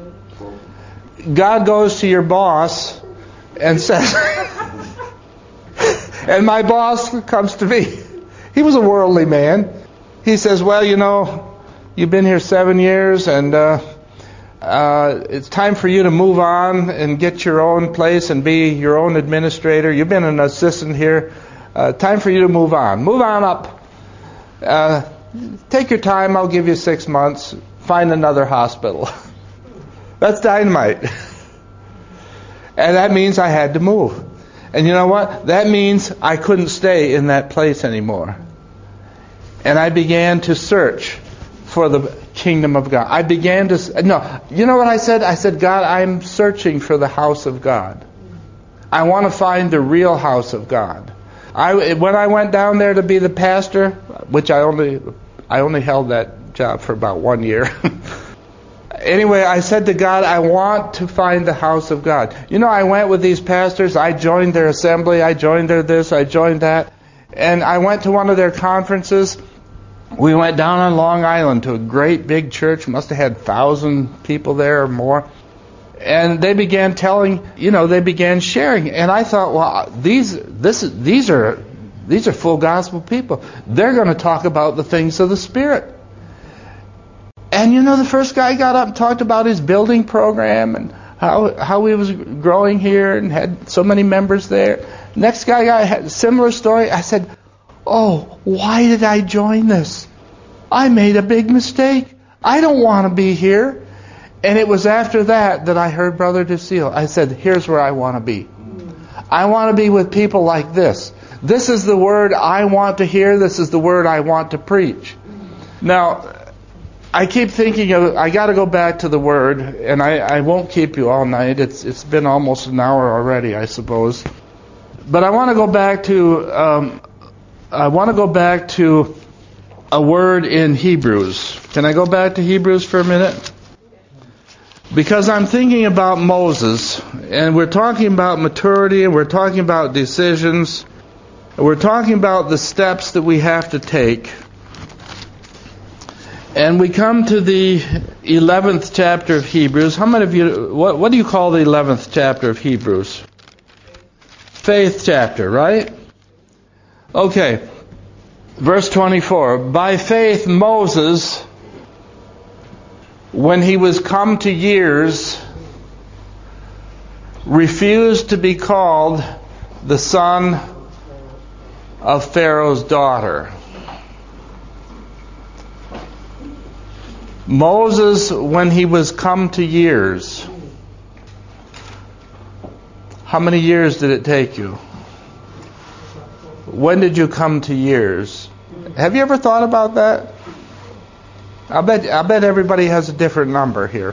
God goes to your boss and says, and my boss comes to me. He was a worldly man. He says, well, you know, you've been here seven years and uh, uh, it's time for you to move on and get your own place and be your own administrator. You've been an assistant here. Uh, time for you to move on. Move on up. Uh, take your time. I'll give you six months. Find another hospital. That's dynamite. And that means I had to move. And you know what? That means I couldn't stay in that place anymore. And I began to search for the kingdom of God. I began to, no, you know what I said? I said, God, I'm searching for the house of God. I want to find the real house of God. I, when I went down there to be the pastor, which I only, I only held that job for about one year. Anyway, I said to God, I want to find the house of God. You know, I went with these pastors. I joined their assembly. I joined their this. I joined that. And I went to one of their conferences. We went down on Long Island to a great big church. Must have had a thousand people there or more. And they began telling, you know, they began sharing. And I thought, well, these, this, these are, these are full gospel people. They're going to talk about the things of the Spirit. And you know, the first guy got up and talked about his building program and how how he was growing here and had so many members there. Next guy got had a similar story. I said, oh, why did I join this? I made a big mistake. I don't want to be here. And it was after that that I heard Brother DeSeal. I said, here's where I want to be. I want to be with people like this. This is the word I want to hear. This is the word I want to preach. Now, I keep thinking of, I got to go back to the Word, and I, I won't keep you all night. It's it's been almost an hour already, I suppose. But I want to go back to um, I want to go back to a word in Hebrews. Can I go back to Hebrews for a minute? Because I'm thinking about Moses, and we're talking about maturity, and we're talking about decisions, and we're talking about the steps that we have to take. And we come to the eleventh chapter of Hebrews. How many of you, what, what do you call the eleventh chapter of Hebrews? Faith chapter, right? Okay. Verse twenty-four. By faith Moses, when he was come to years, refused to be called the son of Pharaoh's daughter. Moses, when he was come to years. How many years did it take you? When did you come to years? Have you ever thought about that? I bet I bet everybody has a different number here.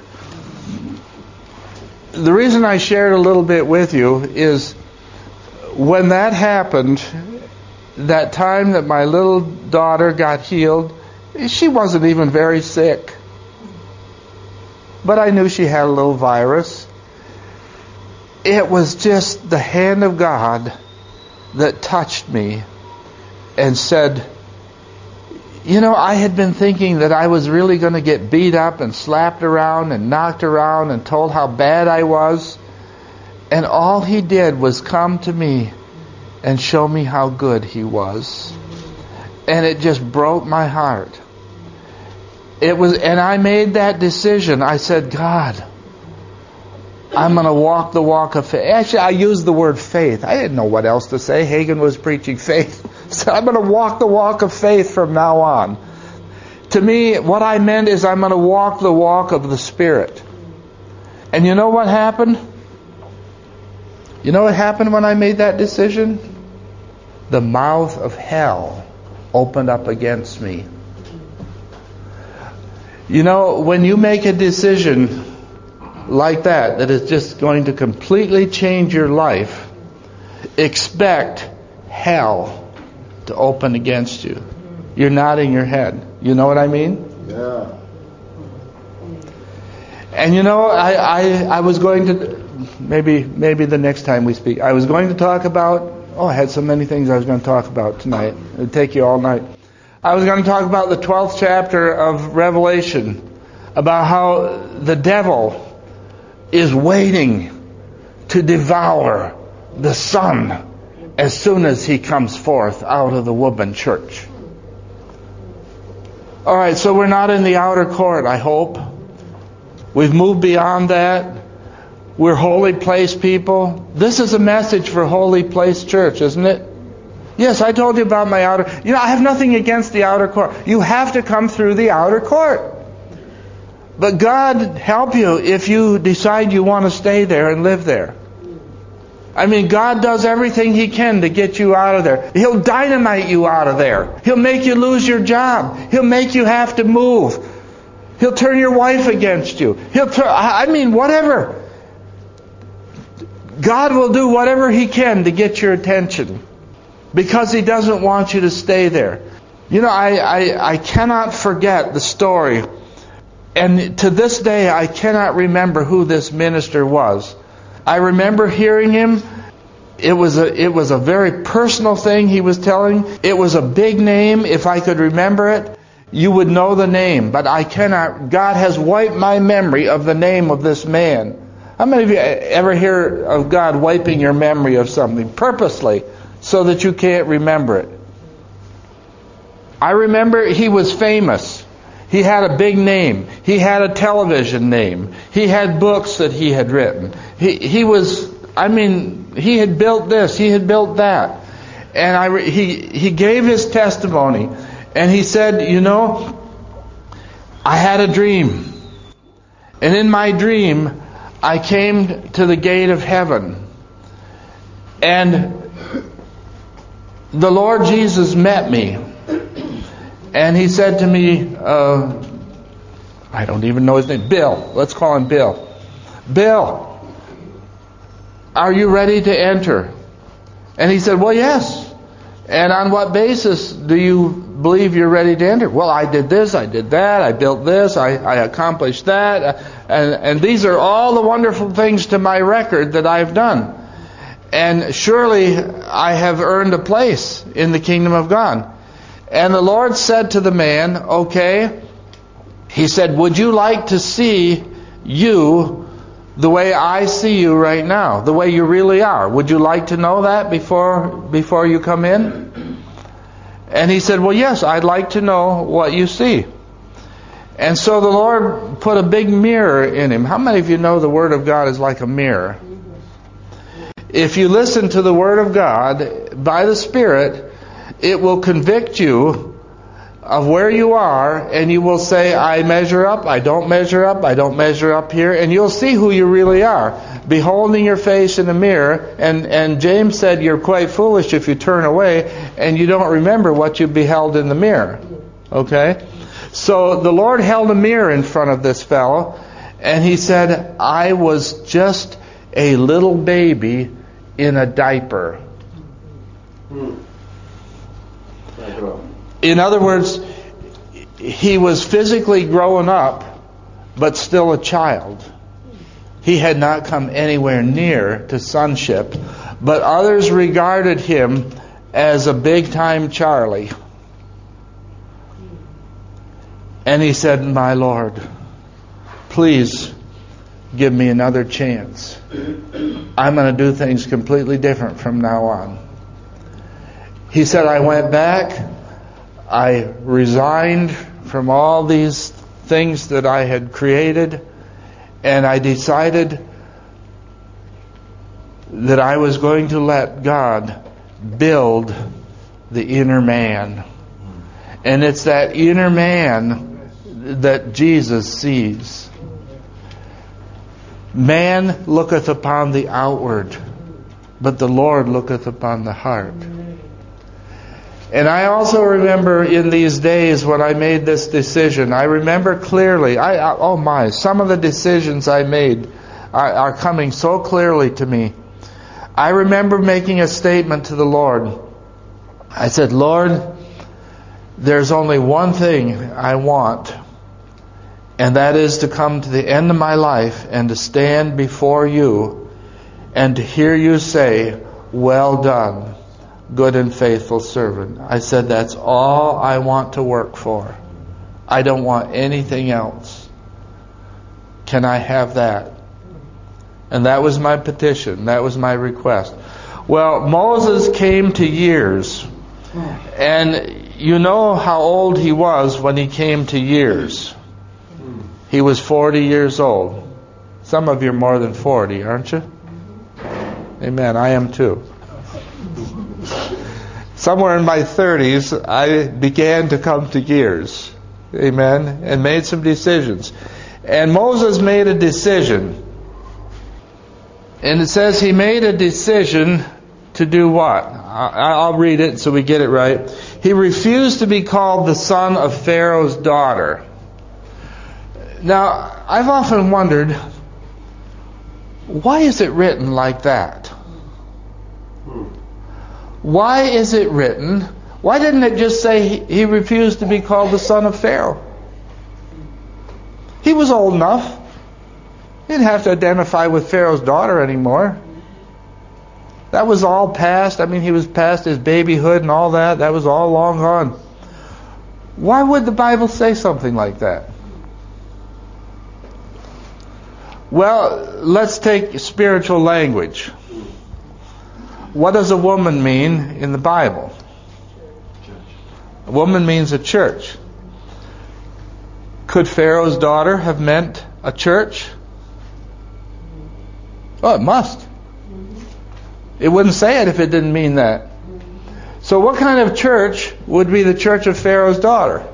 The reason I shared a little bit with you is when that happened, that time that my little daughter got healed, she wasn't even very sick. But I knew she had a little virus. It was just the hand of God that touched me and said, you know, I had been thinking that I was really going to get beat up and slapped around and knocked around and told how bad I was. And all He did was come to me and show me how good He was. And it just broke my heart. It was, and I made that decision. I said, God, I'm going to walk the walk of faith. Actually, I used the word faith. I didn't know what else to say. Hagin was preaching faith. So I'm going to walk the walk of faith from now on. To me, what I meant is I'm going to walk the walk of the Spirit. And you know what happened? You know what happened when I made that decision? The mouth of hell opened up against me. You know, when you make a decision like that, that is just going to completely change your life, expect hell to open against you. You're nodding your head. You know what I mean? Yeah. And you know, I, I, I was going to, maybe maybe the next time we speak, I was going to talk about, oh, I had so many things I was going to talk about tonight. It would take you all night. I was going to talk about the twelfth chapter of Revelation, about how the devil is waiting to devour the Son as soon as he comes forth out of the woman church. All right, so we're not in the outer court, I hope. We've moved beyond that. We're holy place people. This is a message for Holy Place Church, isn't it? Yes, I told you about my outer... You know, I have nothing against the outer court. You have to come through the outer court. But God help you if you decide you want to stay there and live there. I mean, God does everything He can to get you out of there. He'll dynamite you out of there. He'll make you lose your job. He'll make you have to move. He'll turn your wife against you. He'll turn, I mean, whatever. God will do whatever He can to get your attention because He doesn't want you to stay there. You know, I, I, I cannot forget the story. And to this day, I cannot remember who this minister was. I remember hearing him. It was a, it was a very personal thing he was telling. It was a big name. If I could remember it, you would know the name. But I cannot. God has wiped my memory of the name of this man. How many of you ever hear of God wiping your memory of something purposely so that you can't remember it? I remember he was famous. He had a big name. He had a television name. He had books that he had written. He he was, I mean, he had built this. He had built that. And I he he gave his testimony. And he said, you know, I had a dream. And in my dream, I came to the gate of heaven. And the Lord Jesus met me. And He said to me, uh, I don't even know his name, Bill. Let's call him Bill. Bill, are you ready to enter? And he said, well, yes. And on what basis do you believe you're ready to enter? Well, I did this, I did that, I built this, I, I accomplished that. And, and these are all the wonderful things to my record that I've done. And surely I have earned a place in the kingdom of God. And the Lord said to the man, okay, He said, would you like to see you the way I see you right now, the way you really are? Would you like to know that before before you come in? And he said, well, yes, I'd like to know what you see. And so the Lord put a big mirror in him. How many of you know the Word of God is like a mirror? If you listen to the Word of God by the Spirit, it will convict you of where you are, and you will say, I measure up, I don't measure up, I don't measure up here, and you'll see who you really are. Beholding your face in the mirror, and, and James said you're quite foolish if you turn away and you don't remember what you beheld in the mirror. Okay? So the Lord held a mirror in front of this fellow, and He said, I was just a little baby in a diaper. Hmm. In other words, he was physically growing up, but still a child. He had not come anywhere near to sonship, but others regarded him as a big-time Charlie. And he said, my Lord, please give me another chance. I'm going to do things completely different from now on. He said, I went back, I resigned from all these things that I had created, and I decided that I was going to let God build the inner man. And it's that inner man that Jesus sees. Man looketh upon the outward, but the Lord looketh upon the heart. And I also remember in these days when I made this decision, I remember clearly, I, I oh my, some of the decisions I made are, are coming so clearly to me. I remember making a statement to the Lord. I said, Lord, there's only one thing I want, and that is to come to the end of my life and to stand before you and to hear you say, well done, good and faithful servant. I said, that's all I want to work for. I don't want anything else. Can I have that? And that was my petition. That was my request. Well, Moses came to years. And you know how old he was when he came to years. He was forty years old. Some of you are more than forty, aren't you? Amen. I am too. Somewhere in my thirties, I began to come to years. Amen. And made some decisions. And Moses made a decision. And it says he made a decision to do what? I'll read it so we get it right. He refused to be called the son of Pharaoh's daughter. Now, I've often wondered, why is it written like that? Why is it written? Why didn't it just say he, he refused to be called the son of Pharaoh? He was old enough. He didn't have to identify with Pharaoh's daughter anymore. That was all past. I mean, he was past his babyhood and all that. That was all long gone. Why would the Bible say something like that? Well, let's take spiritual language. What does a woman mean in the Bible? A woman means a church. Could Pharaoh's daughter have meant a church? Oh, it must. It wouldn't say it if it didn't mean that. So what kind of church would be the church of Pharaoh's daughter?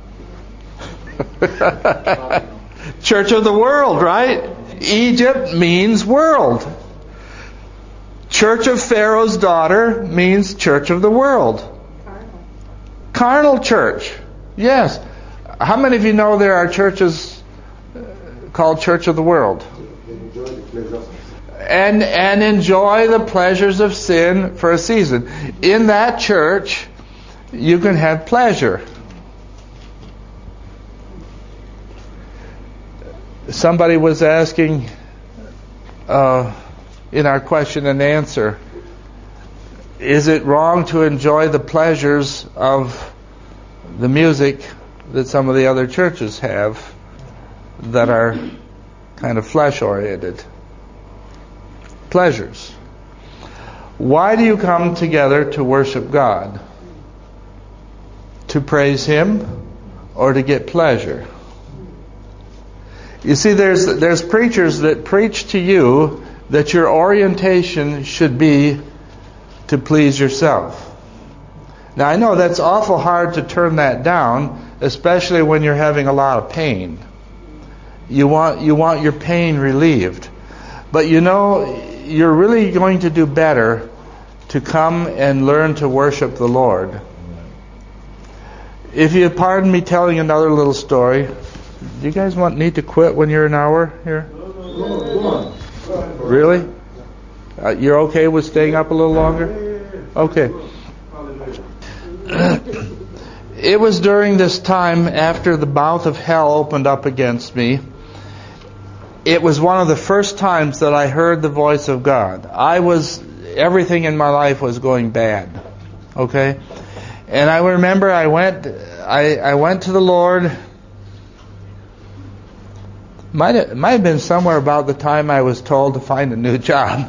Church of the world, right? Egypt means world. Church of Pharaoh's daughter means church of the world. Carnal. Carnal church. Yes. How many of you know there are churches called Church of the World? And and enjoy the pleasures of sin for a season. In that church, you can have pleasure. Somebody was asking uh, in our question and answer, is it wrong to enjoy the pleasures of the music that some of the other churches have that are kind of flesh-oriented? Pleasures. Why do you come together to worship God? To praise Him or to get pleasure? You see, there's there's preachers that preach to you that your orientation should be to please yourself. Now, I know that's awful hard to turn that down, especially when you're having a lot of pain. You want you want your pain relieved. But you know, you're really going to do better to come and learn to worship the Lord. If you pardon me telling another little story, do you guys want need to quit when you're an hour here? Really? Uh, you're okay with staying up a little longer? Okay. It was during this time after the mouth of hell opened up against me. It was one of the first times that I heard the voice of God. I was, everything in my life was going bad. Okay? And I remember I went, I, I went to the Lord. Might have, might have been somewhere about the time I was told to find a new job.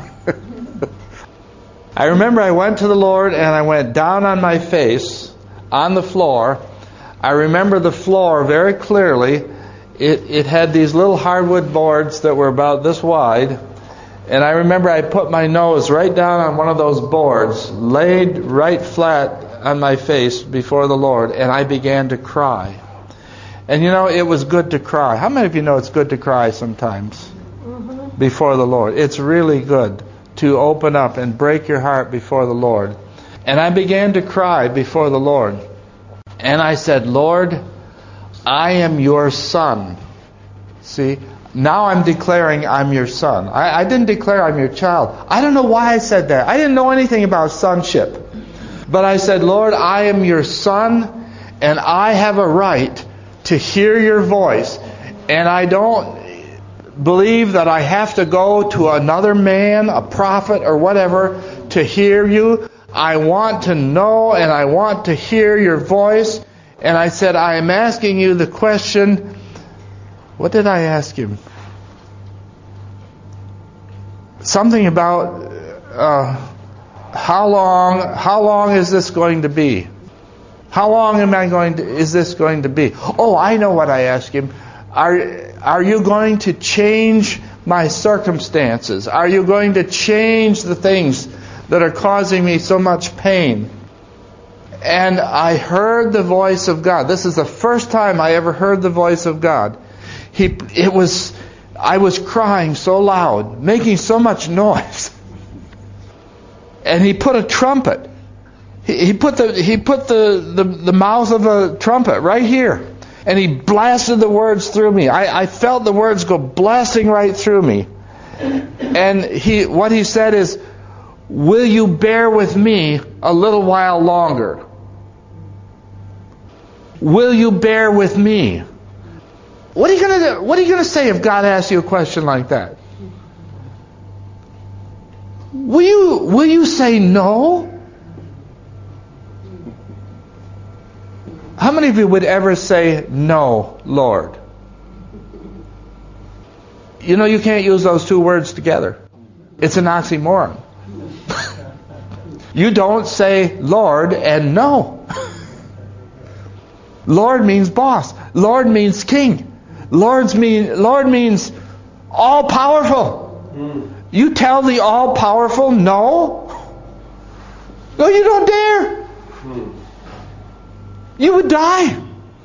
I remember I went to the Lord and I went down on my face on the floor. I remember the floor very clearly. It it had these little hardwood boards that were about this wide. And I remember I put my nose right down on one of those boards, laid right flat on my face before the Lord, and I began to cry. And you know, it was good to cry. How many of you know it's good to cry sometimes mm-hmm. before the Lord? It's really good to open up and break your heart before the Lord. And I began to cry before the Lord. And I said, Lord, I am your son. See, now I'm declaring I'm your son. I, I didn't declare I'm your child. I don't know why I said that. I didn't know anything about sonship. But I said, Lord, I am your son, and I have a right to hear your voice. And I don't believe that I have to go to another man, a prophet or whatever, to hear you. I want to know and I want to hear your voice. And I said, I am asking you the question, what did I ask him? Something about uh, how long, how long is this going to be? How long am I going to, is this going to be? Oh, I know what I asked him. Are, are you going to change my circumstances? Are you going to change the things that are causing me so much pain? And I heard the voice of God. This is the first time I ever heard the voice of God. He, it was I was crying so loud, making so much noise. And he put a trumpet. He, he put the he put the, the, the mouth of a trumpet right here. And he blasted the words through me. I, I felt the words go blasting right through me. And he what he said is, "Will you bear with me a little while longer? Will you bear with me?" What are you gonna do? What are you gonna say if God asks you a question like that? Will you will you say no? How many of you would ever say no, Lord? You know you can't use those two words together. It's an oxymoron. You don't say Lord and no. Lord means boss. Lord means king. Lord's mean, Lord means all-powerful. Mm. You tell the all-powerful no? No, you don't dare. Mm. You would die.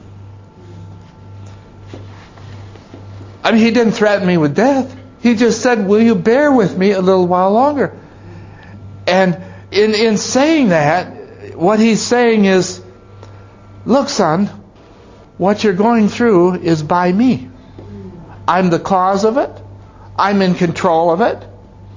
I mean, he didn't threaten me with death. He just said, "Will you bear with me a little while longer?" And in, in saying that, what he's saying is, "Look, son, what you're going through is by me. I'm the cause of it. I'm in control of it.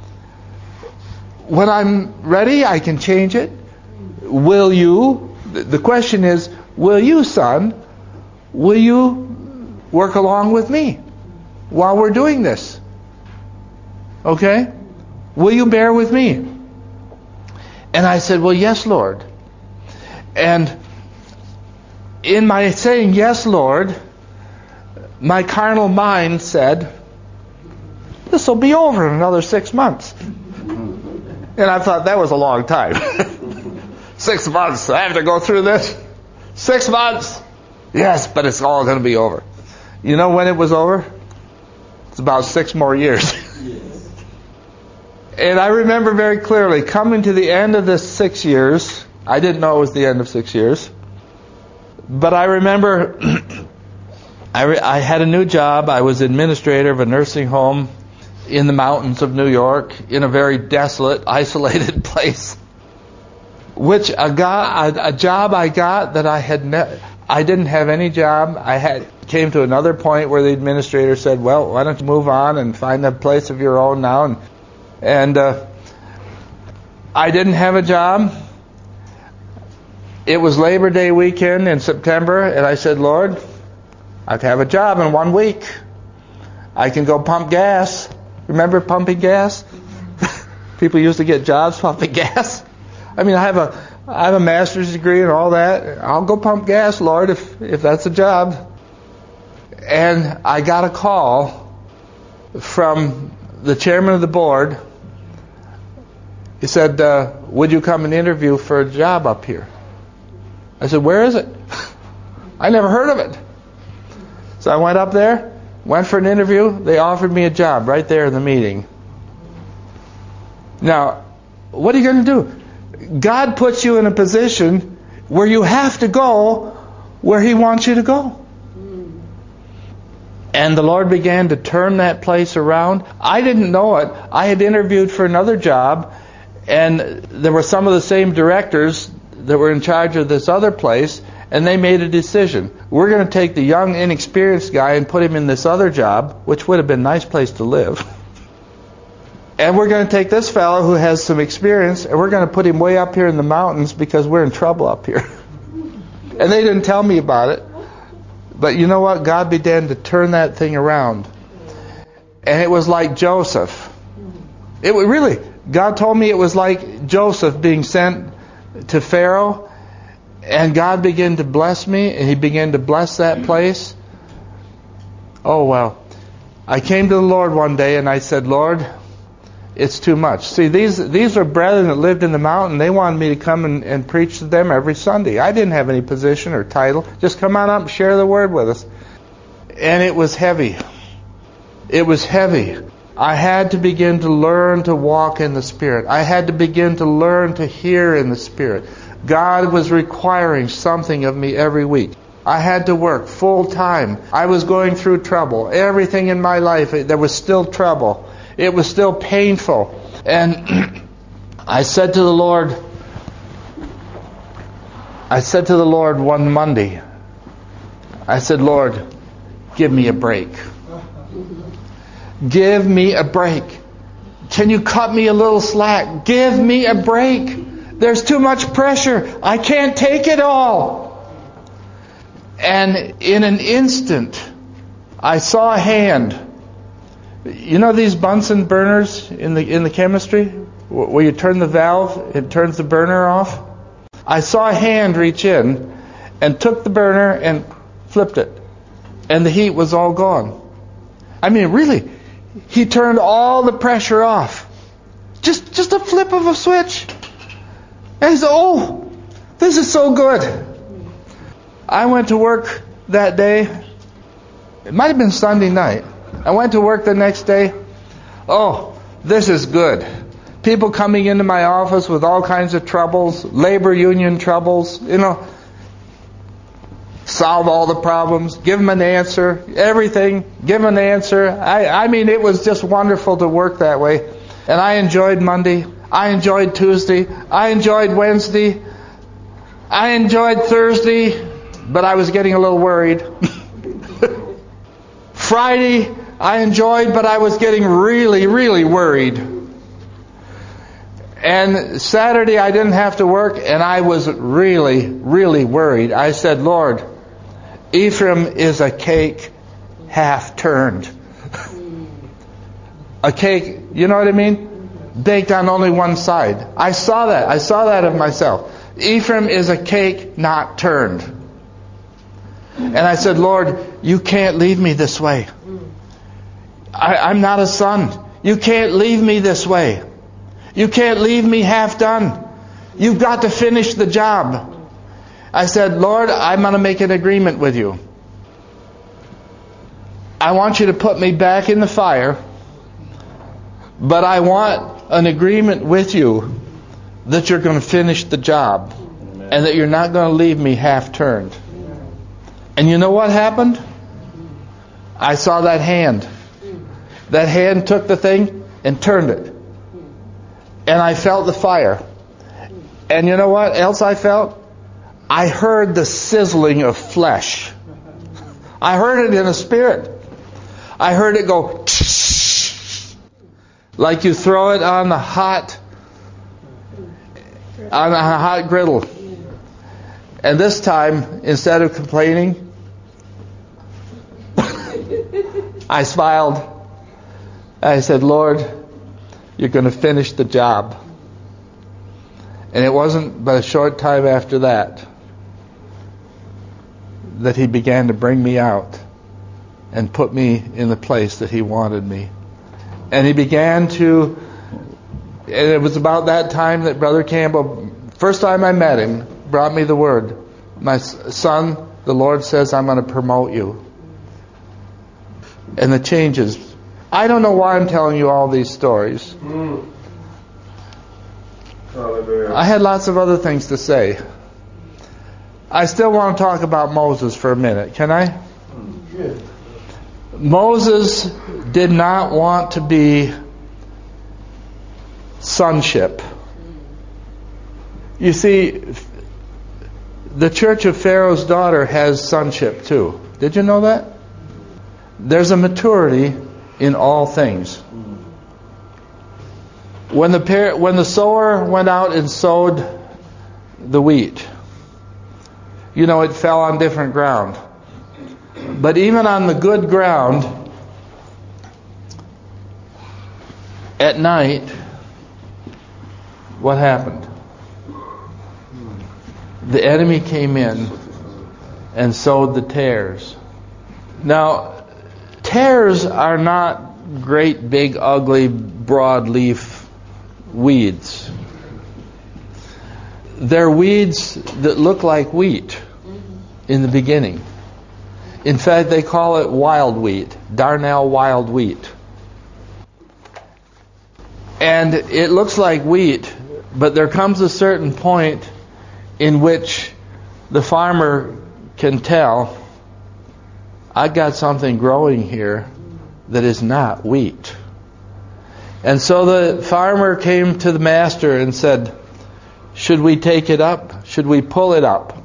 When I'm ready, I can change it. Will you?" The question is, will you, son? Will you work along with me while we're doing this? Okay? Will you bear with me? And I said, "Well, yes, Lord." And in my saying, "Yes, Lord," my carnal mind said, "This will be over in another six months." And I thought that was a long time. Six months, I have to go through this? Six months? Yes, but it's all going to be over. You know when it was over? It's about six more years. And I remember very clearly coming to the end of this six years. I didn't know it was the end of six years. But I remember I, re- I had a new job. I was administrator of a nursing home in the mountains of New York, in a very desolate, isolated place. Which a, guy, a, a job I got that I had ne- I didn't have any job. I had came to another point where the administrator said, "Well, why don't you move on and find a place of your own now?" And, and uh, I didn't have a job. It was Labor Day weekend in September, and I said, "Lord, I have a job in one week. I can go pump gas." Remember pumping gas? People used to get jobs pumping gas. I mean, I have a I have a master's degree and all that. I'll go pump gas, Lord, if if that's a job. And I got a call from the chairman of the board. He said, uh, "Would you come and interview for a job up here?" I said, "Where is it?" I never heard of it. So I went up there, went for an interview. They offered me a job right there in the meeting. Now, what are you going to do? God puts you in a position where you have to go where He wants you to go. And the Lord began to turn that place around. I didn't know it. I had interviewed for another job, and there were some of the same directors that were in charge of this other place, and they made a decision. We're going to take the young, inexperienced guy and put him in this other job, which would have been a nice place to live. And we're going to take this fellow who has some experience, and we're going to put him way up here in the mountains because we're in trouble up here. And they didn't tell me about it. But you know what? God began to turn that thing around. And it was like Joseph. It was really, God told me it was like Joseph being sent to Pharaoh. And God began to bless me, and He began to bless that place. Oh, well. I came to the Lord one day, and I said, "Lord, it's too much." See, these these are brethren that lived in the mountain. They wanted me to come and, and preach to them every Sunday. I didn't have any position or title. Just come on up and share the word with us. And it was heavy. It was heavy. I had to begin to learn to walk in the Spirit. I had to begin to learn to hear in the Spirit. God was requiring something of me every week. I had to work full time. I was going through trouble. Everything in my life, there was still trouble. It was still painful. And I said to the Lord, I said to the Lord one Monday, I said, Lord, give me a break. Give me a break. Can you cut me a little slack? Give me a break. There's too much pressure. I can't take it all. And in an instant, I saw a hand. You know these Bunsen burners in the in the chemistry? Where you turn the valve, it turns the burner off? I saw a hand reach in and took the burner and flipped it. And the heat was all gone. I mean, really, he turned all the pressure off. Just, just a flip of a switch. And he said, oh, this is so good. I went to work that day. It might have been Sunday night. I went to work the next day. Oh, this is good. People coming into my office with all kinds of troubles, labor union troubles, you know, solve all the problems, give them an answer, everything, give them an answer. I, I mean, it was just wonderful to work that way. And I enjoyed Monday. I enjoyed Tuesday. I enjoyed Wednesday. I enjoyed Thursday, but I was getting a little worried. Friday, I enjoyed, but I was getting really, really worried. And Saturday, I didn't have to work, and I was really, really worried. I said, Lord, Ephraim is a cake half turned. A cake, you know what I mean? Baked on only one side. I saw that. I saw that of myself. Ephraim is a cake not turned. And I said, Lord, you can't leave me this way. I, I'm not a son. You can't leave me this way. You can't leave me half done. You've got to finish the job. I said, Lord, I'm going to make an agreement with you. I want you to put me back in the fire, but I want an agreement with you that you're going to finish the job and that you're not going to leave me half turned. And you know what happened? I saw that hand. That hand took the thing and turned it. And I felt the fire. And you know what else I felt? I heard the sizzling of flesh. I heard it in the spirit. I heard it go like you throw it on the hot on a hot griddle. And this time, instead of complaining, I smiled. I said, Lord, you're going to finish the job. And it wasn't but a short time after that that He began to bring me out and put me in the place that He wanted me. And He began to, and it was about that time that Brother Campbell, first time I met him, brought me the word. My son, the Lord says, I'm going to promote you. And the changes. I don't know why I'm telling you all these stories. Mm. I had lots of other things to say. I still want to talk about Moses for a minute. Can I? Good. Moses did not want to be sonship. You see, the church of Pharaoh's daughter has sonship too. Did you know that? There's a maturity in all things. When the par- when the sower went out and sowed the wheat, you know, it fell on different ground. But even on the good ground, at night, what happened? The enemy came in and sowed the tares. Now, tares are not great, big, ugly, broadleaf weeds. They're weeds that look like wheat in the beginning. In fact, they call it wild wheat, Darnell wild wheat. And it looks like wheat, but there comes a certain point in which the farmer can tell I got something growing here that is not wheat. And so the farmer came to the master and said, should we take it up? Should we pull it up?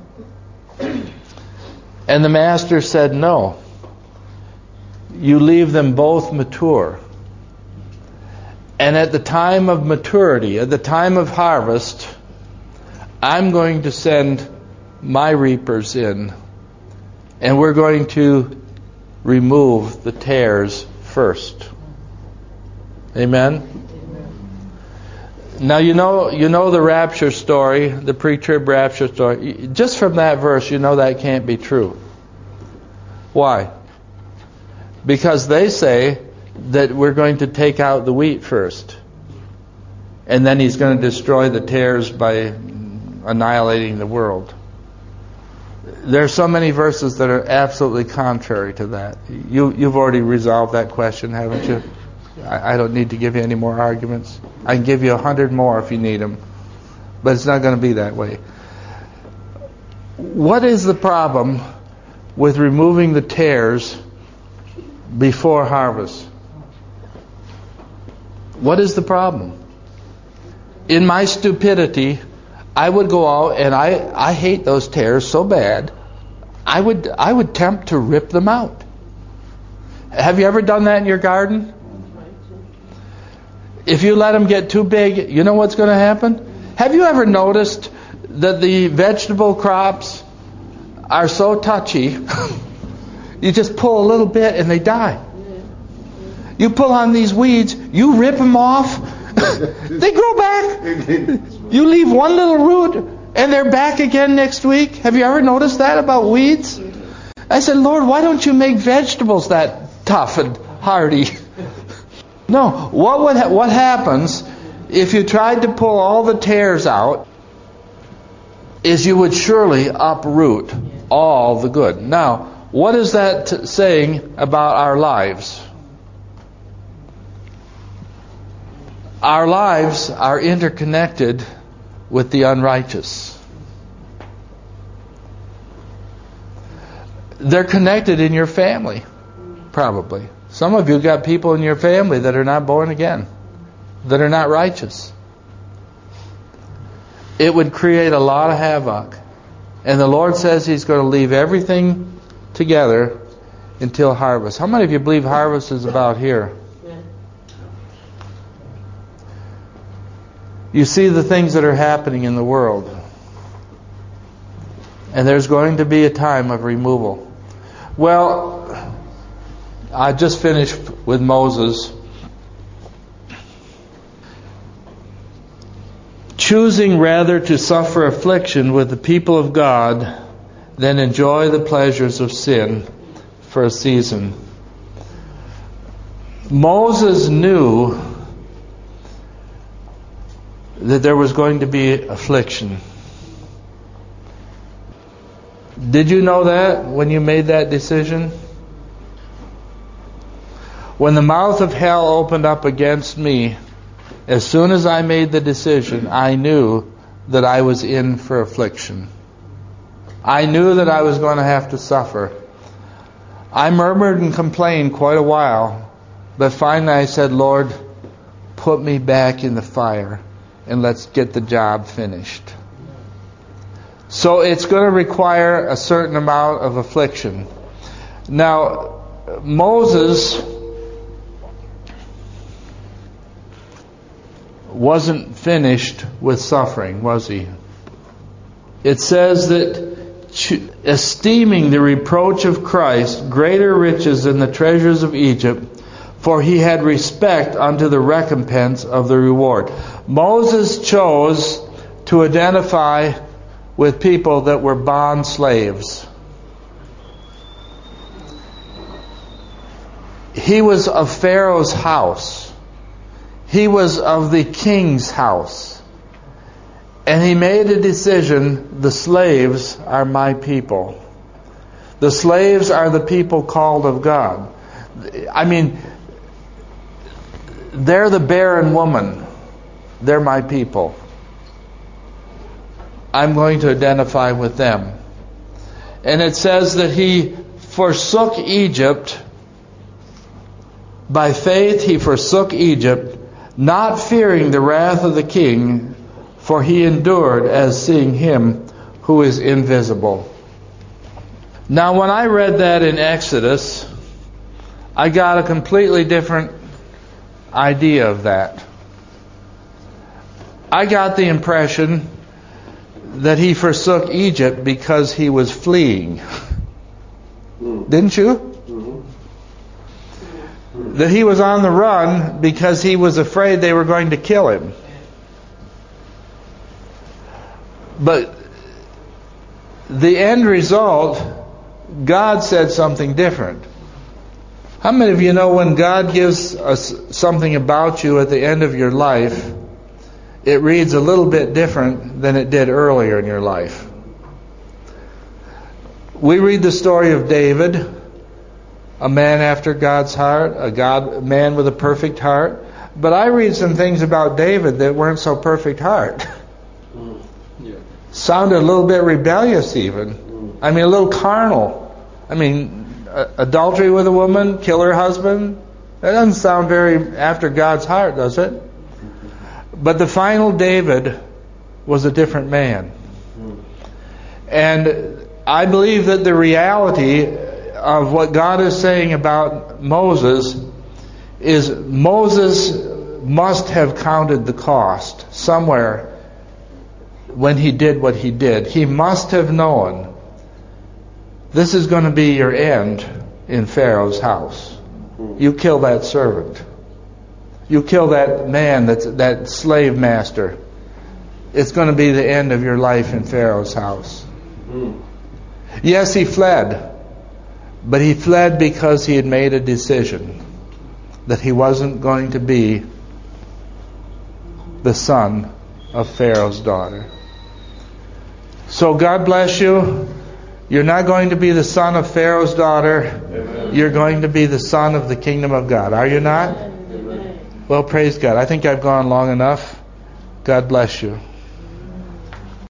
And the master said, no. You leave them both mature. And at the time of maturity, at the time of harvest, I'm going to send my reapers in, and we're going to remove the tares first. Amen? Now you know you know the rapture story, the pre-trib rapture story. Just from that verse, you know that can't be true. Why? Because they say that we're going to take out the wheat first, and then he's going to destroy the tares by annihilating the world. There are so many verses that are absolutely contrary to that. You, you've already resolved that question, haven't you? I, I don't need to give you any more arguments. I can give you a hundred more if you need them, but it's not going to be that way. What is the problem with removing the tares before harvest? What is the problem? In my stupidity, I would go out and I, I hate those tares so bad, I would I would attempt to rip them out. Have you ever done that in your garden? If you let them get too big, you know what's going to happen? Have you ever noticed that the vegetable crops are so touchy, you just pull a little bit and they die? You pull on these weeds, you rip them off, they grow back. You leave one little root and they're back again next week. Have you ever noticed that about weeds? I said, Lord, why don't you make vegetables that tough and hardy? No. What would ha- what happens if you tried to pull all the tares out is you would surely uproot all the good. Now, what is that t- saying about our lives? Our lives are interconnected with the unrighteous. They're connected in your family, probably. Some of you got people in your family that are not born again, that are not righteous. It would create a lot of havoc. And the Lord says He's going to leave everything together until harvest. How many of you believe harvest is about here? You see the things that are happening in the world. And there's going to be a time of removal. Well, I just finished with Moses. Choosing rather to suffer affliction with the people of God than enjoy the pleasures of sin for a season. Moses knew that there was going to be affliction. Did you know that when you made that decision? When the mouth of hell opened up against me, as soon as I made the decision, I knew that I was in for affliction. I knew that I was going to have to suffer. I murmured and complained quite a while, but finally I said, Lord, put me back in the fire and let's get the job finished. So it's going to require a certain amount of affliction. Now, Moses wasn't finished with suffering, was he? It says that esteeming the reproach of Christ greater riches than the treasures of Egypt, for he had respect unto the recompense of the reward. Moses chose to identify with people that were bond slaves. He was of Pharaoh's house. He was of the king's house. And he made a decision, the slaves are my people. The slaves are the people called of God. I mean, they're the barren woman. They're my people. I'm going to identify with them. And it says that he forsook Egypt. By faith he forsook Egypt, not fearing the wrath of the king, for he endured as seeing him who is invisible. Now when I read that in Exodus, I got a completely different idea of that. I got the impression that he forsook Egypt because he was fleeing. Didn't you? That he was on the run because he was afraid they were going to kill him. But the end result, God said something different. How many of you know when God gives us something about you at the end of your life, it reads a little bit different than it did earlier in your life? We read the story of David, a man after God's heart, a God man with a perfect heart. But I read some things about David that weren't so perfect heart. Yeah. Sounded a little bit rebellious even. I mean, a little carnal. I mean, adultery with a woman, kill her husband. That doesn't sound very after God's heart, does it? But the final David was a different man. And I believe that the reality of what God is saying about Moses is Moses must have counted the cost somewhere when he did what he did. He must have known this is going to be your end in Pharaoh's house. You kill that servant. You kill that man, that's, that slave master. It's going to be the end of your life in Pharaoh's house. Yes, he fled. But he fled because he had made a decision that he wasn't going to be the son of Pharaoh's daughter. So God bless you. You're not going to be the son of Pharaoh's daughter. Amen. You're going to be the son of the kingdom of God. Are you not? Amen. Well, praise God. I think I've gone long enough. God bless you.